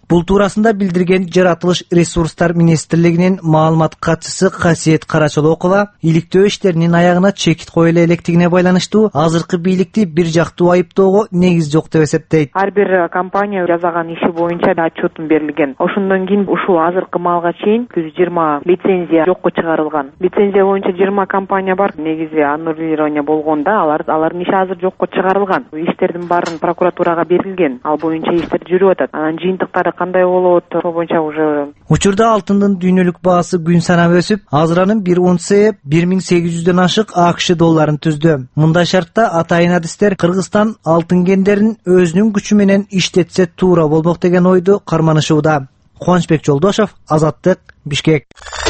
Бул туурасында билдирген Жаратылыш ресурстар министрлигинин маалымат катчысы Касиет Карачолокова иликтөө иштеринин аягына чекит коюла электигине байланыштуу азыркы бийликти бир жактуу айыптоого негиз жок деп эсептейт. Ар бир компания жасаган иши боюнча отчетун берилген. Ошондон кийин ушул азыркы маалга чейин жүз жыйырма лицензия жокко чыгарылган. Лицензия боюнча жыйырма компания бар. Негизи аннулирование болгондо алар алардын иши азыр жокко чыгарылган. Иштердин баарын прокуратурага берилген. Ал боюнча иштер жүрүп атат. Анан жыйынтыктары кандай болот, ошол боюнча уже. Учурда алтындын дүйнөлүк баасы күн санап өсүп, азыр анын бир унцасы бир миң сегиз жүздөн ашык АКШ долларын түздү. Мындай шартта атайын адистер Кыргызстан алтын кендерин өзүнүн күчү менен иштетсе туура болмок деген ойду карманышууда. Кубанычбек Жолдошов, Азаттык, Бишкек.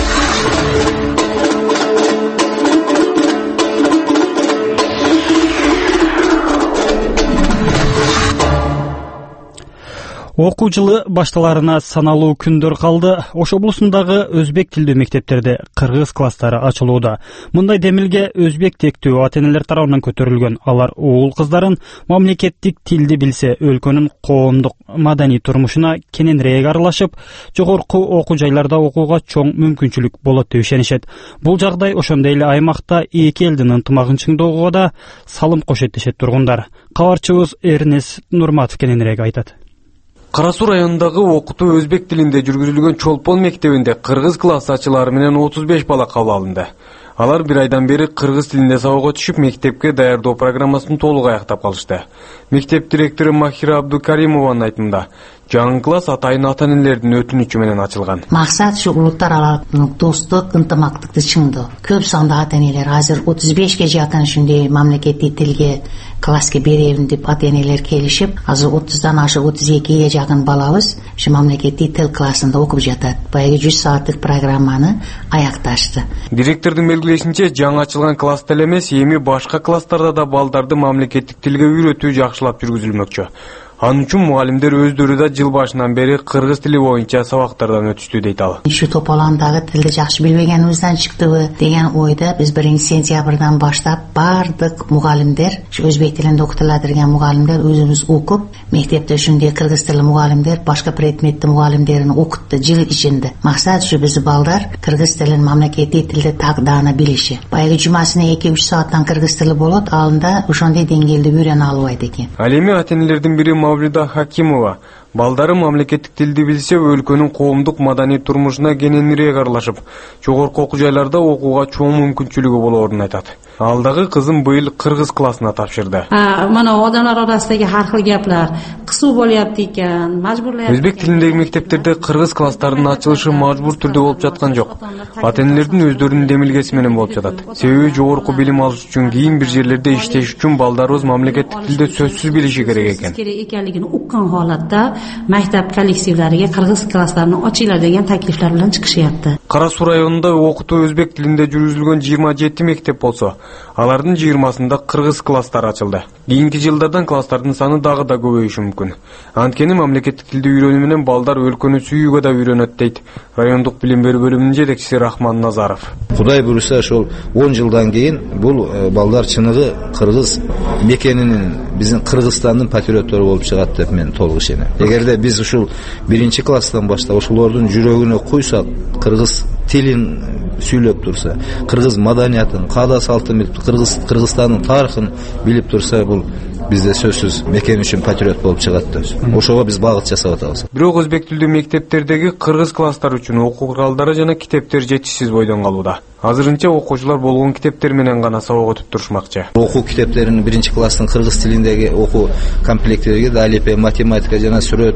Окуу жылы башталарына саналуу күндөр калды. Ош облусундагы өзбек тилдүү мектептерде кыргыз класстары ачылууда. Мындай демилге өзбек тектүү ата-энелер тарабынан көтөрүлгөн. Алар уул кыздарын мамлекеттик тилди билсе, өлкөнүн коомдук маданий турмушуна кененирээк аралашып, жогорку окуу жайларда окууга чоң мүмкүнчүлүк болот деп ишенишет. Бул жагдай ошондой эле аймакта эки элдин ынтымагын чыңдоого да салым кошот дешет тургундар. Кабарчыбыз Эрнес Нурматов кененирээк айтат. Кара Суу районундагы окутуу өзбек тилинде жүргүзүлгөн Чолпон мектебинде кыргыз класс ачылары менен отуз беш бала кабыл алынды. Алар бир айдан бери кыргыз тилинде сабакка түшүп, мектепке даярдоо программасын толук аяктап калышты. Мектеп директору Махира Абдукаримованын айтымында, жаңы класс атайын ата-энелердин өтүнүчү менен ачылган. Максат ушу улуттар аралык достук, ынтымактыкты чыңдоо. Көп сандуу ата-энелер азыр отуз бешке жакын ушундай мамлекеттик тилге класска беребин деп ата-энелер келишип, азыр отуздан ашык отуз экиге жакын балабыз ушу мамлекеттик тил классында окуп жатат. Баягы жүз сааттык программаны аякташты. Директордун белгилешинче, жаңы ачылган класста эле эмес, эми башка класстарда да балдарды мамлекеттик тилге үйрөтүү жакшылап жүргүзүлмөкчү. Анын үчүн мугалимдер өздөрү да жыл башынан бери кыргыз тили боюнча сабактардан өтүштү дейт ал. Ушу тополамдагы тилди жакшы билбегенибизден чыктыбы деген ойда биз биринчи сентябрдан баштап бардык мугалимдер, ушу өзбек тилинде окутула берген мугалимдер өзүбүз окуп, мектепте ушундай кыргыз тили мугалимдер, башка предметти мугалимдерин окутту жыл ичинде. Максат ушу биз балдар кыргыз тилин мамлекеттик тилде так даана билиши. Баягы жумасына эки үч сааттан кыргыз тили болот, алында ошондой деңгээлде үйрөнө албайт экен. Ал эми ата-энелердин бири Мавлида Хакимова, балдары мамлекеттик тилди билсе, өлкөнүн коомдук маданий турмушуна кененирээк аралашып, жогорку окуу жайларда окууга чоң мүмкүнчүлүгү болоорун айтат. Ал дагы кызын быйыл кыргыз классына тапшырды. Мана адамдар арасындагы ар кыл геплер кысуу болуп экен, мажбурлап. Өзбек тилиндеги мектептерде кыргыз класстарынын ачылышы мажбур түрдө болуп жаткан жок. Ата-энелердин өздөрүнүн демилгеси менен болуп жатат. Себеби жогорку билим алыш үчүн, кийин бир жерлерде иштеш үчүн балдарыбыз мамлекеттик тилде сөзсүз билиши керек экен. Керек экенлигин уккан халатта мектеп коллективлерге кыргыз класстарын ачыйлар деген таклифлер менен чыгышыпты. Кара Суу районунда окутуу өзбек тилинде жүргүзүлгөн жыйырма жети мектеп болсо, алардын жыйырмасында кыргыз класстары ачылды. Кийинки жылдардан класстардын саны дагы да көбөйүшү мүмкүн. Анткени мамлекеттик тилди үйрөнүү менен балдар өлкөнү сүйүүгө да үйрөнөт дейт райондук билим берүү бөлүмүнүн жетекчиси Рахман Назаров. Кудай буюрса, ошол он жылдан кийин бул балдар чыныгы кыргыз мекенинин, биздин Кыргызстандын патриоттору болуп чыгат деп мен толук ишенем. Эгерде биз ушул биринчи класстан баштап ошолордун жүрөгүнө куйсак, кыргыз тилин сүйлөп турса, кыргыз маданиятын, каада салтын билип, кыргыз Кыргызстандын тарыхын билип турса, бул бизде сөзсүз мекен үчүн патриот болуп чыгат да. Ошого биз багыт жасап атабыз. Бирок өзбек тилдүү мектептердеги кыргыз класстар үчүн окуу куралдары жана китептер жетишсиз бойдон калууда. Азырынча окуучулар болгон китептер менен гана сабак өтүп турушмакчы. Окуу китептерин биринчи класстын кыргыз тилиндеги окуу комплекттериге да алифбе, математика жана сүрөт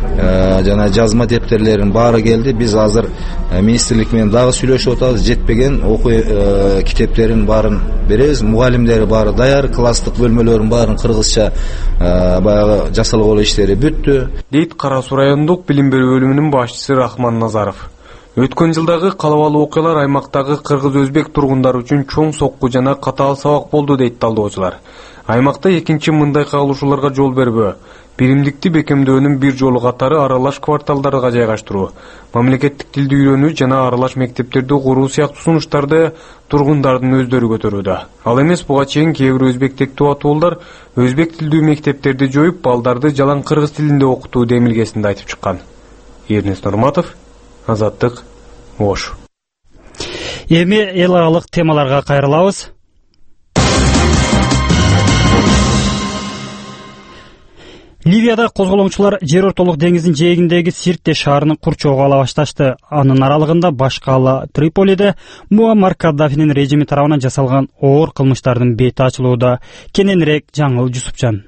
жана жазма дептерлерин баары келди. Биз азыр министрлик менен дагы сүйлөшүп атабыз. Жетпеген окуу китептерин баарын беребиз. Мугалимдери баары даяр, класстык бөлмөлөрүн баарын кыргызча баягы жасалган иштери бүттү. Дейт Кара Суу райондук билим берүү бөлүмүнүн башчысы Рахман Назаров. Өткөн жылдагы калабалуу окуялар аймактагы кыргыз-өзбек тургундары үчүн чоң сокку жана катаал сабак болду дейт талдоочулар. Аймакта экинчи мындай кагылышууларга жол бербөө, биримдикти бекемдөөнүн бир жолу катары аралаш кварталдарга жайгаштыруу, мамлекеттик тилди үйрөнүү жана аралаш мектептерди куруу сыяктуу сунуштарды тургундардын өздөрү көтөрүүдө. Ал эмес, буга чейин кээ бир өзбек тектүү атуулар өзбек тилдүү мектептерди жоюп, балдарды жалаң кыргыз тилинде окутуу демилгесинде айтып чыккан. Эрнест Нурматов, Азаттык, Ош. Эми эл аралык темаларга кайрылабыз. Ливияда козголоңчулар жер ортолук деңиздин жээгиндеги Сирте шаарынын курчоого ала башташты. Анын аралыгында баш кала Триполиде Муаммар Каддафинин режими тарабынан жасалган оор кылмыштардын бети ачылууда. Кененирээк Жаңыл Жусупжан.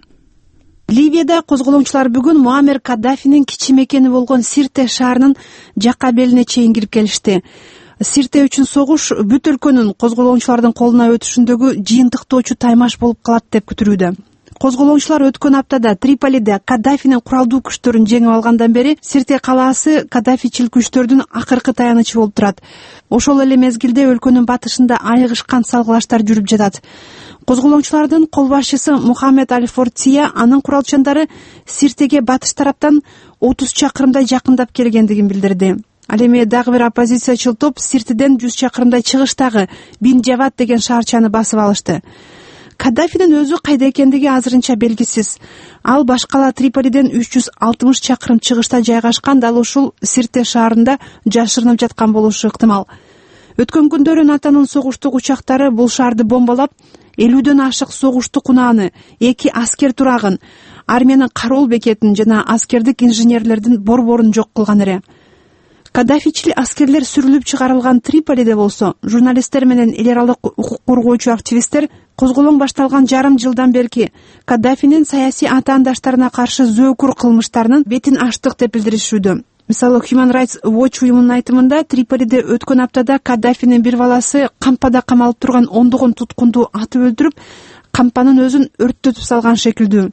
Ливияда козголоңчулар бүгүн Муаммар Каддафинин кичи мекени болгон Сирте шаарынын жакка белине чейин кирип келишти. Сирте үчүн согуш бүт өлкөнүн козголоңчулардын колуна өтүшүндөгү жыйынтыктоочу таймаш болуп калат деп күтүлүүдө. Козголоңчулар өткөн аптада Триполиде Каддафинин куралдуу күчтөрүн жеңип алгандан бери Сирте калаасы Каддафичил күчтөрдүн акыркы таянычы болуп турат. Ошол эле мезгилде өлкөнүн батышында айыгышкан салгылаштар жүрүп жатат. Козголоңчулардын кол башчысы Мухаммед Аль-Фортия анын куралчандары Сиртеге батыш тараптан отуз чакырымдай жакындап келгендигин билдирди. Ал эми дагы бир оппозициячыл топ Сиртеден жүз чакырымдай чыгыштагы Бин Жавад деген шаарчаны басып алышты. Каддафинин өзү кайда экендиги азырынча белгисиз. Ал баш кала Триполиден үч жүз алтымыш чакырым чыгышта жайгашкан, дал ушул Сирте шаарында жашырынып жаткан болушу ыктымал. Өткөн күндөрү НАТОнун согуштук учактары бул шаарды бомбалап, элүүдөн ашык согуштук унааны, эки аскер турагын, армиянын кароол бекетин жана аскердик инженерлердин борборун жок кылган эре. Каддафичил аскерлер сүрүлүп чыгарылган Триполиде болсо, журналисттер менен эл аралык укук коргоочу активисттер козголоң башталган жарым жылдан берки Каддафинин саясий атаандаштарына каршы зөөкүр кылмыштарынын бетин ачтык деп билдиришүүдө. Мисалы, Human Rights Watch уюмунун айтымында Триполиде өткөн аптада Каддафинин бир баласы кампада камалып турган ондогон туткунду атып өлтүрүп, кампанын өзүн өрттөтүп салган шекилдүү.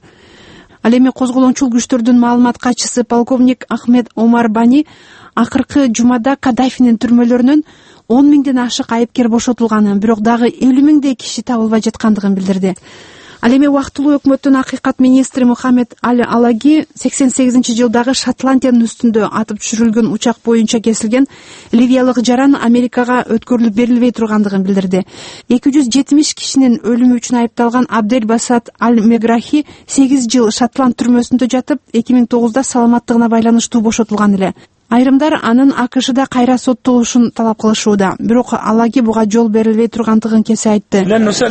Ал эми козголоңчул күчтөрдүн маалымат катчысы полковник Ахмед Омар Бани акыркы жумада Каддафинин түрмөлөрүнөн он миңден ашык айыпкер бошотулганын, бирок дагы элүү миңдей киши табылбай жаткандыгын билдирди. Ал эми убактылуу өкмөттүн акыйкат министри Мухаммед Аль-Алаги сексен сегизинчи жылдагы Шотландиянын үстүндө атып түшүрүлгөн учак боюнча кесилген ливиялык жаран Америкага өткөрүлүп берилбей тургандыгын билдирди. эки жүз жетимиш кишинин өлүмү үчүн айыпталган Абдель Басат Аль-Меграхи сегиз жыл Шотланд түрмөсүндө жатып, эки миң тогузда саламаттыгына байланыштуу бошотулган эле. Айрымдар анын АКШда кайра соттолушун талап кылышууда, бирок Алаги буга жол берилбей тургандыгын кесе айтты.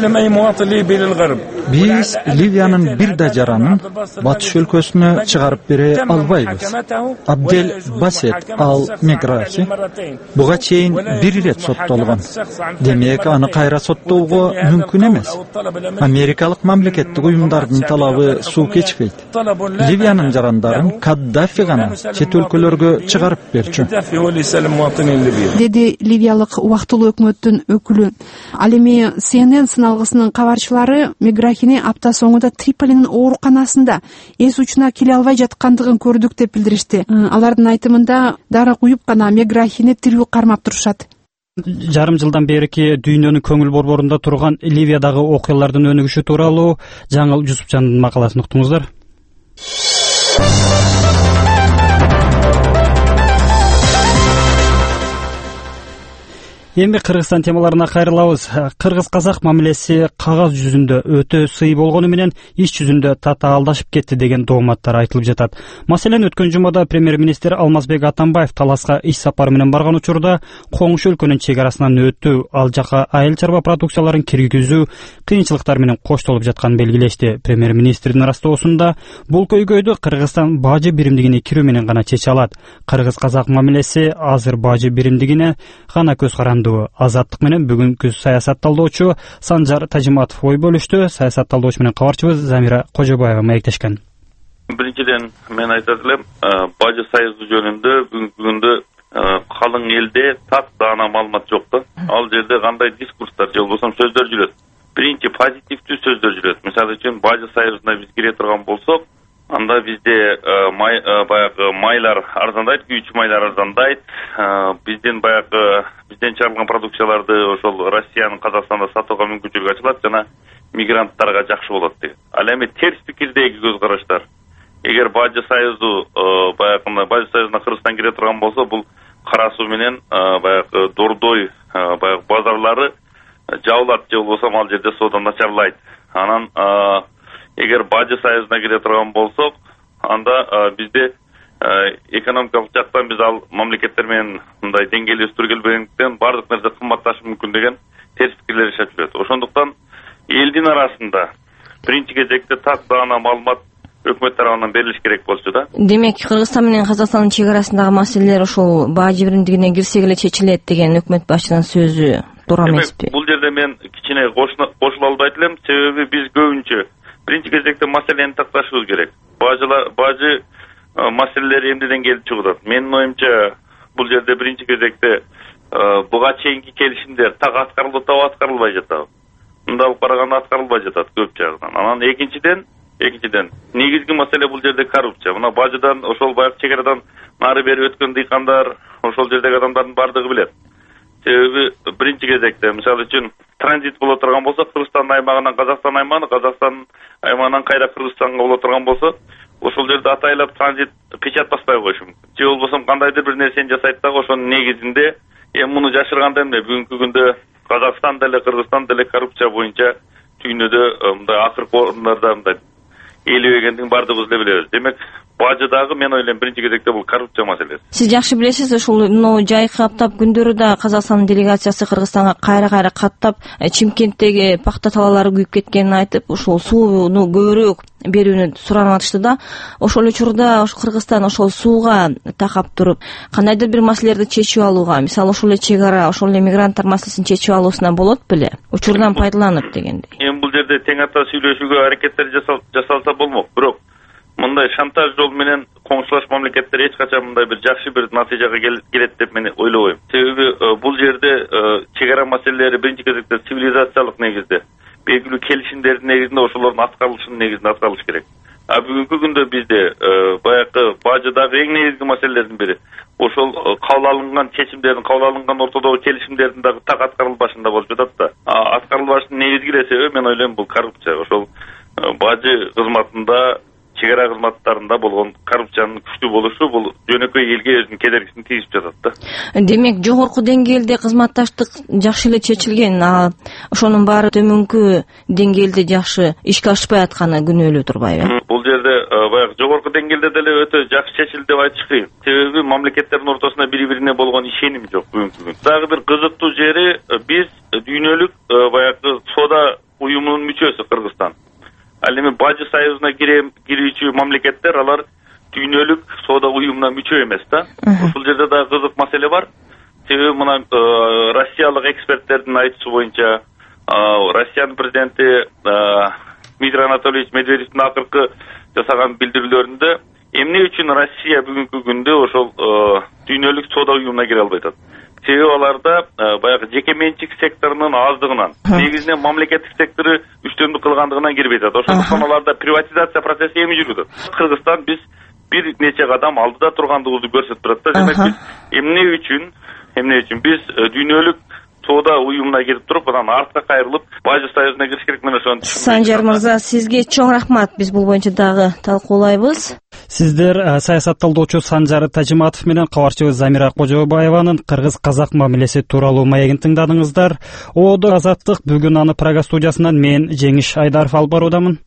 Биз Ливиянын бир да жаранын батыш өлкөсүнө чыгарып бере албайбыз. Абдель Басет Аль-Меграхи буга чейин бир ирет соттолгон. Демек, аны кайра соттоого мүмкүн эмес. Америкалык мамлекеттик уюмдардын талабы суу кечпейт. Ливиянын жарандарын Каддафи гана чет өлкөлөргө чыгарып деди ливиялык убактылуу өкмөттүн өкүлү. Ал эми Си Эн Эн сыналгысынын кабарчылары Меграхини апта соңунда Триполинин ооруканасында эс учуна келе албай жаткандыгын көрдүк деп билдиришти. Алардын айтымында дары куюп гана Меграхини тирүү кармап турушат. Жарым жылдан берки дүйнөнүн көңүл борборунда турган Ливиядагы окуялардын өнүгүшү тууралуу Жаңыл Жусупжандын макаласын уктуңуздар. Эми Кыргызстан темаларына кайрылабыз. Кыргыз-казак мамилеси кагаз жүзүндө өтө сый болгону менен иш жүзүндө татаалдашып кетти деген дооматтар айтылып жатат. Маселен, өткөн жумада премьер-министр Алмазбек Атамбаев Таласка иш сапары менен барган учурда коңшу өлкөнүн чек арасынан өтүү, ал жака айыл чарба продукцияларын киргизүү кыйынчылыктар менен коштолуп жатканын белгилешти. Премьер-министрдин растоосунда бул көйгөйдү Кыргызстан бажы биримдигине кирүү менен гана чече алат. Кыргыз-казак мамилеси азыр бажы биримдигине гана көз каранды. Азаттык менен бүгүнкү саясат талдоочу Санжар Тажиматов ой бөлүштү. Саясат талдоочу менен кабарчыбыз Замира Кожобаева маектешкен. Биринчиден мен айтат элем, бажы союзу жөнүндө бүгүнкү күндө калың элде так даана маалымат жок да. Ал жерде кандай дискурстар же болбосо сөздөр жүрөт. Биринчи позитивдүү сөздөр жүрөт. Мисалы үчүн бажы союзуна биз кире турган болсок, анда бизде май баягы майлар арзандайт, күйүүчү майлар арзандайт. Бизден баягы бизден чыгарылган продукцияларды ошол Россиянын Казакстанда сатууга мүмкүнчүлүк ачылат жана мигранттарга жакшы болот дейт. Ал эми терс пикирдеги көз караштар. Эгер бажы союзу баягы бажы союзуна Кыргызстан кире турган болсо, бул кара суу менен баягы дордой баягы базарлары жабылат же болбосо ал жерде соода начарлайт. Анан эгер бажы союзуна кире турган болсок, анда бизде экономикалык жактан биз ал мамлекеттер менен мындай деңгээлде өстүрүлбөгөндүктөн баардык нерсе кымбатташы мүмкүн деген терс пикирлер жашап жүрөт. Ошондуктан элдин арасында биринчи кезекте так даана маалымат өкмөт тарабынан берилиш керек болчу да. Демек, Кыргызстан менен Казакстандын чек арасындагы маселелер ошол баа жибириндигине кирсек эле чечилет деген өкмөт башчынын сөзү туура эмеспи? Бул жерде мен кичине кошула албайт элем, себеби биз көбүнчө биринчи кезекте маселени такташыбыз керек. Бажылар бажы маселелери эмнеден келип чыгып атат? Менин оюмча бул жерде биринчи кезекте буга чейинки келишимдер так аткарылып атабы, аткарылбай жатабы? Мындай алып караганда аткарылбай жатат көп жагынан. Анан экинчиден экинчиден негизги маселе бул жерде коррупция. Мына бажыдан ошол баягы чек арадан нары бери өткөн дыйкандар, ошол жердеги адамдардын бардыгы билет. Себеби биринчи кезекте мисалы үчүн транзит боло турган болсо, Кыргызстан аймагынан Казакстан аймагына, Казакстан аймагынан кайра Кыргызстанга боло турган болсо, ошол жерде атайлап транзит печать баспай коюшу мүмкүн. Же болбосо кандайдыр бир нерсени жасайт дагы ошонун негизинде эми муну жашырганда эмне? Бүгүнкү күндө Казакстан деле Кыргызстан деле коррупция боюнча түйнөдө мындай акыркы орундарда мындай ээлебегендигин баардыгыбыз эле билебиз. Демек, бажыдагы мен ойлойм биринчи кезекте бул коррупция маселеси. Сиз жакшы билесиз, ушул мына жайкы аптап күндөрү да Казакстандын делегациясы Кыргызстанга кайра-кайра каттап Чимкенттеги пахта талаалары күйүп кеткенин айтып, ушул сууну көбүрөөк берүүнү суранып атышты да. Ошол учурда Кыргызстан ошол сууга такап туруп, кандайдыр бир маселелерди чечип алууга, мисалы ошол эле чек ара, ошол эле мигранттар маселесин чечип алуусуна болот беле? Учурдан пайдаланып дегендей. Эми бул жерде тең ата сүйлөшүүгө аракеттер жасалса болмок, бирок мындай шантаж жол менен коңшулаш мамлекеттер эч качан мындай бир жакшы бир натыйжага келет деп мен ойлобойм. Себеби бул жерде чек ара маселелери биринчи кезекте цивилизациялык негизде, белгилүү келишимдердин негизинде ошолордун аткарылышынын негизинде аткарылыш керек. А бүгүнкү күндө бизде баягы бажыдагы эң негизги маселелердин бири ошол кабыл алынган чечимдердин, кабыл алынган ортодогу келишимдердин дагы так аткарылбашында болуп жатат да. Аткарылбаштын негизги эле себеби мен ойлойм бул коррупция. Ошол бажы кызматында, чек ара кызматтарында болгон коррупциянын күчтүү болушу бул жөнөкөй элге өзүнүн кедергисин тийгизип жатат да. Демек, жогорку деңгээлде кызматташтык жакшы эле чечилген, а ошонун баары төмөнкү деңгээлде жакшы ишке ашпай атканы күнөөлүү турбайбы? Бул жерде баягы жогорку деңгээлде деле өтө жакшы чечилди деп айтыш кыйын. Себеби мамлекеттердин ортосунда бири-бирине болгон ишеним жок бүгүнкү күндө. Дагы бир кызыктуу жери, биз дүйнөлүк баягы соода уюмунун мүчөсү Кыргызстан. Ал эми бажы союзуна кирүүчү мамлекеттер алар дүйнөлүк соода уюмуна мүчө эмес да. Ушул жерде дагы кызык маселе бар. Себеби мына россиялык эксперттердин айтуусу боюнча, Россиянын президенти Дмитрий Анатольевич Медведевдин акыркы жасаган билдирүүлөрүндө эмне үчүн Россия бүгүнкү күндө ошол дүйнөлүк соода уюмуна кире албай атат? Себеби аларда баягы жеке менчик секторунун аздыгынан, негизинен мамлекеттик сектору үстөмдүк кылгандыгынан кирбей атат. Ошондуктан аларда приватизация процесси эми жүрүп атат. Кыргызстан биз бир нече кадам алдыда тургандыгыбызды көрсөтүп турат да. Демек биз эмне үчүн, эмне үчүн биз дүйнөлүк соода уюмуна кирип туруп, анан артка кайрылып, бажы союзуна кириш керек, мен ошону түшүнбөйм. Санжар мырза, сизге чоң рахмат. Биз бул боюнча дагы талкуулайбыз. Сиздер саясат талдоочу Санжар Тажиматов менен кабарчыбыз Замира Кожобаеванын кыргыз-казак мамилеси тууралуу маегин тыңдадыңыздар. Оодо Азаттык бүгүн аны Прага студиясынан мен Жеңиш Айдаров алып баруудамын.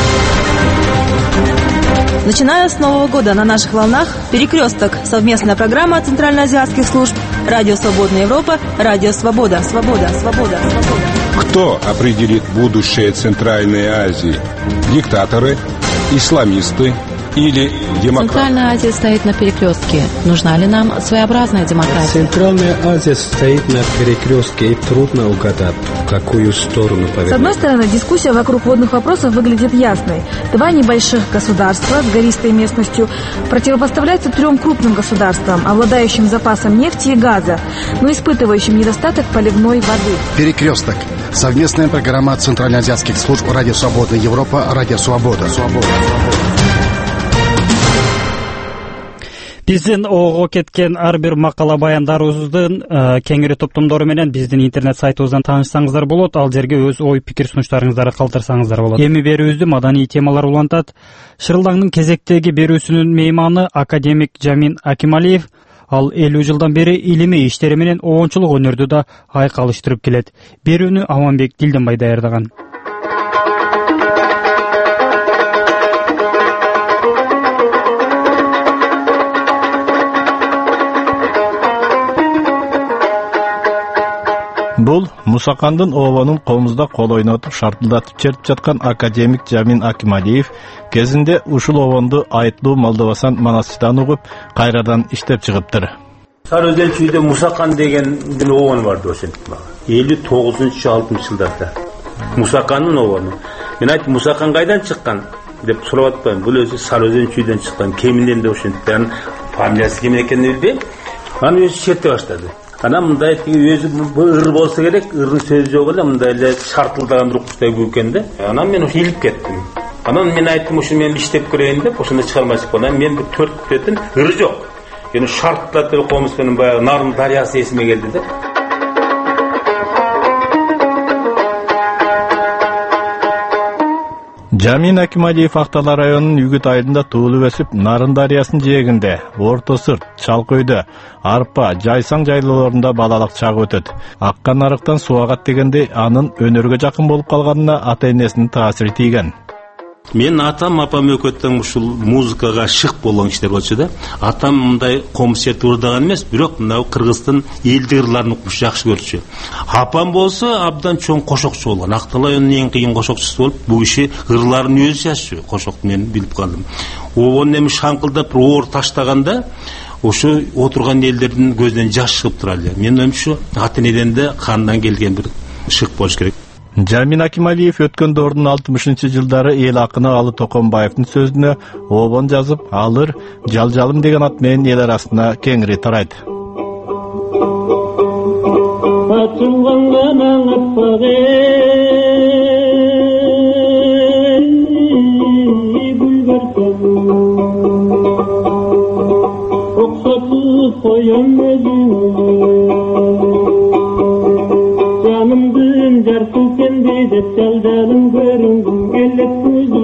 Начиная с Нового года на наших волнах «Перекресток» — совместная программа центральноазиатских служб «Радио Свободная Европа», «Радио Свобода», «Свобода», «Свобода», «Свобода». Кто определит будущее Центральной Азии? Диктаторы, исламисты или демократы? Центральная Азия стоит на перекрестке. Нужна ли нам своеобразная демократия? Центральная Азия стоит на перекрестке, и трудно угадать, в какую сторону повернуть. С одной стороны, дискуссия вокруг водных вопросов выглядит ясной. Два небольших государства с гористой местностью противопоставляются трем крупным государствам, обладающим запасом нефти и газа, но испытывающим недостаток поливной воды. Перекресток. Совместная программа центральноазиатских служб «Радио Свободная Европа», «Радио Свобода». Свобода. Биздин ого кеткен ар бир макала баяндарыбыздын кеңири топтомдору менен биздин интернет сайтыбыздан таанышсаңыздар болот. Ал жерге өз ой пикир сунуштарыңыздарды калтырсаңыздар болот. Эми берүүбүздү маданий темалар улантат. Шырылдаңдын кезектеги берүүсүнүн мейманы академик Жамин Акималиев. Ал элүү жылдан бери илимий иштери менен оончулук өнөрдү да айкалыштырып келет. Берүүнү Аманбек Дилденбай даярдаган. Бул Мусакандын обонун комузда кол ойнотуп шартылдатып чертип жаткан академик Жамин Акималиев кезинде ушул обонду айыттуу Молдовасан манасчыдан угуп кайрадан иштеп чыгыптыр. Сарөзен чүйдө Мусакан деген бир обон бар ошентип мага. элүү тогузунчу алтымыш жылдарда. Мусакандын обону. Мен айттым, Мусакан кайдан чыккан деп сурап атпайм. Бул өзү Сарөзен чүйдөн чыккан. Кеминен де ошентип, анын фамилиясы ким экенин билбейм. Аны өзү черте баштады. Анан мындай өзү ыр болсо керек, ырдын сөзү жок эле, мындай эле шартылдаган рукуштай көйкөн да. Анан мен ошо илип кеттим. Анан мен айттым, ошо мен иштеп көрөйүн деп, ошондо чыгарма чыккан. Мен бир төрт бүтөтүн ыр жок. Яны шартталып эле комуз менен баягы Нарын дарыясы эсиме келди да. Жамин Акималиев Актала районунун Үгүт айылында туулуп өсүп, Нарын дарыясынын жээгинде, Орто Сырт, Чалкөйдө, Арпа, Жайсаң жайлоолорунда балалык чагы өтөт. Аккан арыктан суу агат дегенде анын өнөргө жакын болуп калганына ата-энесинин таасири тийген. Мен атам, апам өкөттөн ушул музыкага шык болгон кишилер болчу да. Атам мындай комуз чертип ырдаган эмес, бирок мына Кыргыздын элдик ырларын укмуш, жакшы көрчү. Апам болсо абдан чоң кошокчу болгон. Актала районунун эң кыйын кошокчусу болуп, бул киши ырларын өзү жазчу. Кошокту мен билип калдым. Обон эми шаңкылдап оор таштаганда ошо отурган элдердин көзүнөн жаш чыгып турат. Мен оюмчу ата-энеден да кандан келген бир шык болуш керек. Жамин Акималиев өткөн доордун алтымышынчы жылдары эл акыны Алы Токонбаевдин сөзүнө обон жазып, алыр Жалжалым деген ат менен эл арасына кеңири тарайт. Жалжалым көрүнгүм келип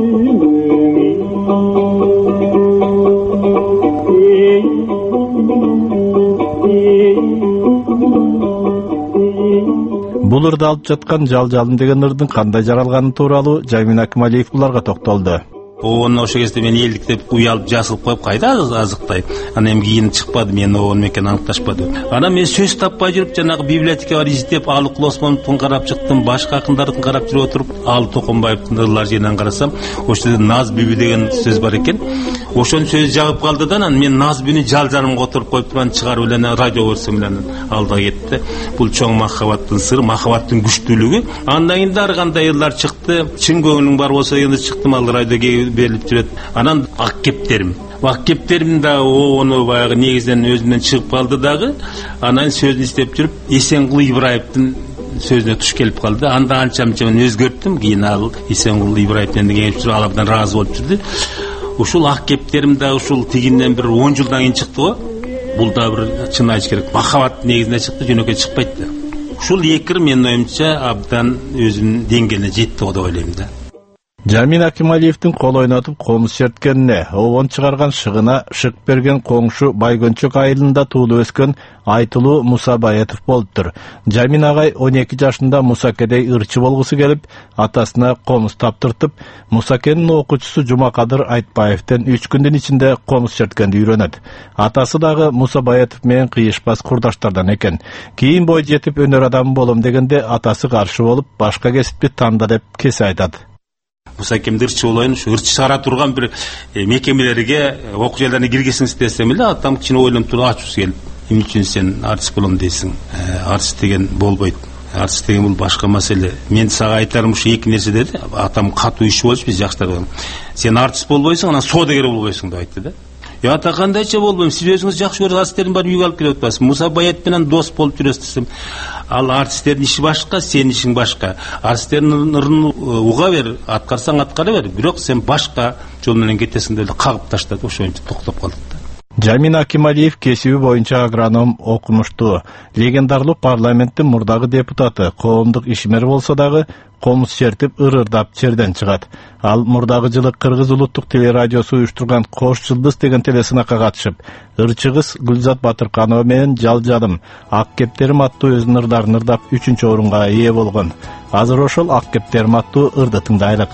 Бул ырды алып жаткан Жалжалым деген ырдын кандай жаралганы тууралуу Жамин Акималиев буларга токтолду. Оны ошо кезде мен элдик деп уялып жасылып коюп кайда азыктай. Анан эми кийин чыкпады, мен оны мекен аныкташпады. Анан мен сөз таппай жүрүп жанагы библиотекага издеп, Алы Кулосмоновдун карап чыктым, башка акындардын карап жүрүп отуруп, Алы Токонбаевдин ырлар жыйынан карасам, ошо наз бүбү деген сөз бар экен. Ошонун сөзү жагып калды да, анан мен наз бүнү Жалжалымга отуруп коюп турган чыгарып эле радио көрсөм эле алдыга кетти. Бул чоң махабаттын сыры, махабаттын күчтүүлүгү. Андан кийин ар кандай ырлар чыкты. Чын көңүлүң бар болсо эми чыктым, ал радиого берилип жүрөт. Анан ак кептерим. Ак кептерим да оны баягы негизден өзүнөн чыгып калды дагы. Анан сөзүн издеп жүрүп, Эсенгул Ибраевдин сөзүнө туш келип калды. Анда анча-мынча мен өзгөрттүм. Кийин ал Эсенгул Ибраевден кеңешип жүрүп, ал абдан ыраазы болуп жүрдү. Ушул ак кептерим да ушул тигинден бир он жылдан кийин чыкты го. Бул да бир чын айтыш керек. Махабат негизинде чыкты, жөнөкөй чыкпайт да. Ушул эки ыр менин оюмча абдан өзүнүн деңгээлине жетти го деп ойлойм да. Жамин Акималиевдин кол ойнотуп комуз черткенине, обон чыгарган шыгына шык берген коңшу Байгөнчөк айылында туулуп өскөн Айтылуу Муса Баятов болуптур. Жамин агай он эки жашында Мусакедей ырчы болгусу келип, атасына комуз таптыртып, Мусакенин окуучусу Жумакадыр Айтбаевден үч күндүн ичинде комуз черткенди үйрөнөт. Атасы дагы Муса Баятов менен кыйышпас курдаштардан экен. Кийин бой жетип өнөр адамы болом дегенде атасы каршы болуп, башка кесипти танда деп кесе айтат. Мусакемди ырчы болоюн, ушу ырчы чыгара турган бир мекемелерге, окуу жайларына киргизсиңиз десем эле, атам кичине ойлонуп туруп ачуусу келип, эмне үчүн сен артист болом дейсиң? Артист деген болбойт. Артист деген бул башка маселе. Мен сага айтарым ушу эки нерсе деди. Атам катуу иш болчу, биз жаштар. Сен артист болбойсуң, анан соодагер болбойсуң деп айтты да. Я ата кандайча болбойм, сиз өзүңүз жакшы көрүп артисттердин баарын үйгө алып келип атпайсызбы? Муса Баят менен дос болуп жүрөсүз десем, ал артисттердин иши башка, сенин ишиң башка. Артисттердин ырын уга бер, аткарсаң аткара бер, бирок сен башка жол менен кетесиң деп кагып таштады, ошончо токтоп калдык да. Жамин Акималиев кесиби боюнча агроном, окумуштуу, легендарлуу парламенттин мурдагы депутаты, коомдук ишмер болсо дагы комуз чертип ыр-ырдап черден чыгат. Ал мурдагы жылы Кыргыз улуттук телерадиосу уюштурган Кош жылдыз деген телесынакка катышып, ырчыгыз Гүлзат Батырканова менен Жалжалым, Ак кептерим аттуу өзүнүн ырдарын ырдап үчүнчү орунга ээ болгон. Азыр ошол Ак кептерим аттуу ырды тыңдайлык.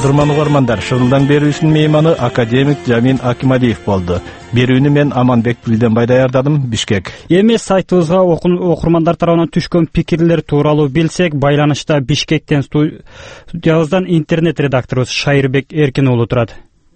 Кадырман угармандар, шылдан берүүсүнүн мейманы академик Жамин Акималиев болду. Берүүнү мен Аманбек Билденбай даярдадым, Бишкек. Эми сайтыбызга окурмандар тарабынан түшкөн пикирлер тууралуу билсек, байланышта Бишкектен студиябыздан интернет редакторубуз Шайырбек Эркин уулу турат.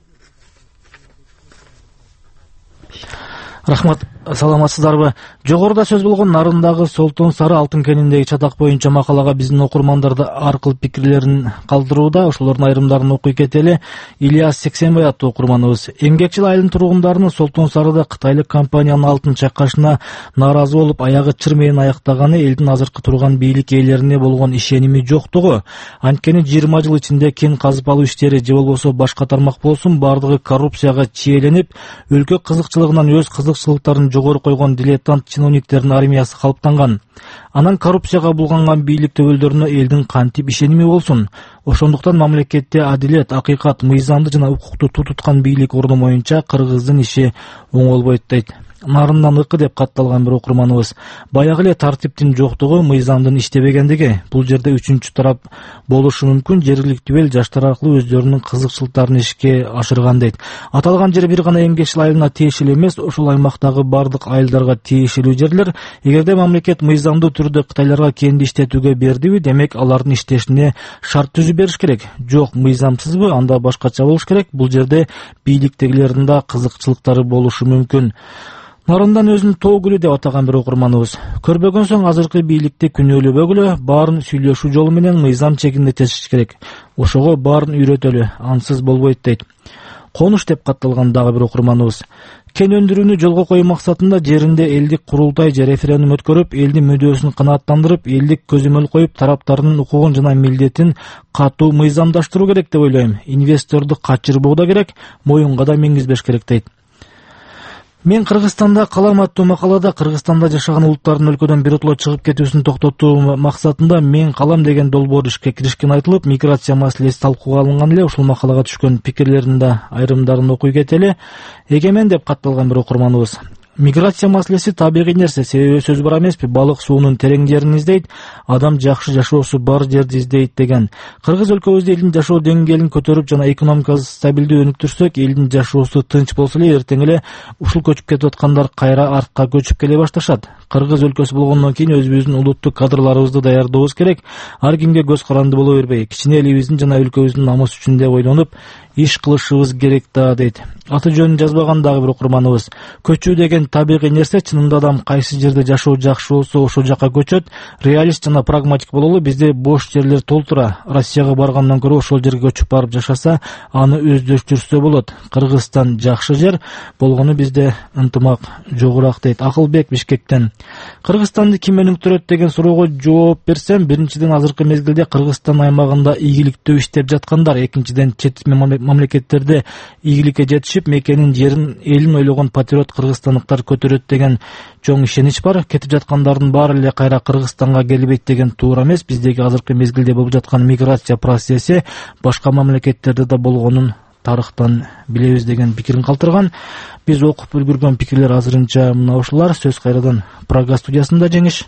Рахмат, саламатсыздарбы? Жогоруда сөз болгон Нарындагы Солтон Сары алтын кениндеги чатак боюнча макалага биздин окурмандарды аркылуу пикирлерин калтырууда. Ошолордун айрымдарын окуй кетели. Ильяс Сексенбай аттуу окурманыбыз эмгекчил айылдын тургундарынын Солтон Сарыда кытайлык компаниянын алтын чаккашына нааразы болуп, аягы чыр менен аяктаганы элдин азыркы турган бийлик ээлерине болгон ишеними жоктугу. Анткени жыйырма жыл ичинде кен казып алуу иштери же болбосо башка тармак болсун бардыгы коррупцияга чиеленип, өлкө кызыкчылыгынан өз кызыкчылыктарын жогору койгон дилетант чиновниктердин армиясы калыптанган. Анан коррупцияга булганган бийлик төбөлдөрүнө элдин кантип ишеними болсун? Ошондуктан мамлекетте адилет, акыйкат, мыйзамды жана укукту тутуткан бийлик орномоюнча кыргыздын иши оңолбойт дейт. Нарындан ыкы деп катталган бир окурманыбыз. Баягы эле тартиптин жоктугу, мыйзамдын иштебегендиги. Бул жерде үчүнчү тарап болушу мүмкүн, жергиликтүү эл жаштар аркылуу өздөрүнүн кызыкчылыктарын ишке ашырган дейт. Аталган жер бир гана эмгекчил айылына тиешелүү эмес, ошол аймактагы бардык айылдарга тиешелүү жерлер. Эгерде мамлекет мыйзамдуу түрдө кытайларга кенди иштетүүгө бердиби, демек алардын иштешине шарт түзүп бериш керек. Жок, мыйзамсызбы, анда башкача болуш керек. Бул жерде бийликтегилердин да кызыкчылыктары болушу мүмкүн. Нарындан өзүн тоогүлү деп атаган бир окурманыбыз. Көрбөгөн соң азыркы бийликти күнөөлөбөгүлө, баарын сүйлөшүү жолу менен мыйзам чегинде чечиш керек. Ошого баарын үйрөтөлү, ансыз болбойт дейт. Конуш деп катталган дагы бир окурманыбыз. Кен өндүрүүнү жолго коюу максатында жеринде элдик курултай же референдум өткөрүп, элдин мүдөөсүн канааттандырып, элдик көзөмөл коюп, тараптарынын укугун жана милдетин катуу мыйзамдаштыруу керек деп ойлойм. Инвесторду качырбоо да керек, моюнга да мингизбеш керек дейт. Мен Кыргызстанда калам аттуу макалада Кыргызстанда жашаган улуттардын өлкөдөн биротоло чыгып кетүүсүн токтотуу максатында мен калам деген долбоор ишке киришкен айтылып, миграция маселеси талкууга алынган эле. Ушул макалага түшкөн пикирлердин да айрымдарын окуй кетели. Эгемен деп катталган бир окурманыбыз. Миграция маселеси табигый нерсе, себеби сөз бар эмеспи, балык суунун терең жерин издейт, адам жакшы жашоосу бар жерди издейт деген. Кыргыз өлкөбүздө элдин жашоо деңгээлин көтөрүп жана экономикасы стабилдүү өнүктүрсөк, элдин жашоосу тынч болсо эле, эртең эле ушул көчүп кетип аткандар кайра артка көчүп келе башташат. Кыргыз өлкөсү болгондон кийин өзүбүздүн улуттук кадрларыбызды даярдообуз керек. Ар кимге көз каранды боло бербей, кичине элибиздин жана өлкөбүздүн намысы үчүн деп ойлонуп, иш кылышыбыз керек да дейт. Аты жөнүн жазбаган дагы бир окурманыбыз. Көчүү деген табигый нерсе, чынында адам кайсы жерде жашоо жакшы болсо ошол жака көчөт. Реалист жана прагматик бололу. Бизде бош жерлер толтура. Россияга баргандан көрө ошол жерге көчүп барып жашаса, аны өздөштүрсө болот. Кыргызстан жакшы жер, болгону бизде ынтымак жогураак дейт. Акылбек Бишкектен. Кыргызстанды ким өнүктүрөт деген суроого жооп берсем, биринчиден азыркы мезгилде Кыргызстан аймагында ийгиликтүү иштеп жаткандар, экинчиден чет мамлекеттерде ийгиликке жетишип, мекенин жерин, элин ойлогон патриот кыргызстандыктар көтөрөт деген чоң ишенич бар. Кетип жаткандардын баары эле кайра Кыргызстанга келбейт деген туура эмес. Биздеги азыркы мезгилде болуп жаткан миграция процесси башка мамлекеттерде да болгонун тарыхтан билебиз деген пикирин калтырган. Биз окуп үлгүргөн пикирлер азырынча мына ушулар. Сөз кайрадан Прага студиясында Жеңиш.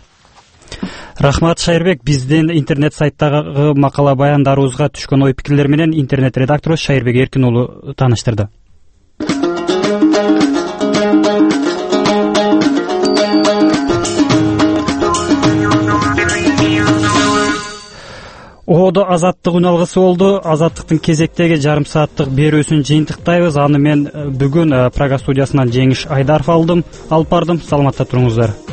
Рахмат Шайырбек. Биздин интернет сайттагы макала баяндарыбызга түшкөн ой пикирлер менен интернет редакторубуз Шайырбек Эркин уулу тааныштырды. Оодо азаттык үн алгысы болду. Азаттыктын кезектеги жарым сааттык берүүсүн жыйынтыктайбыз. Аны мен бүгүн Прага студиясынан Жеңиш Айдаров алдым, алып бардым. Саламатта туруңуздар.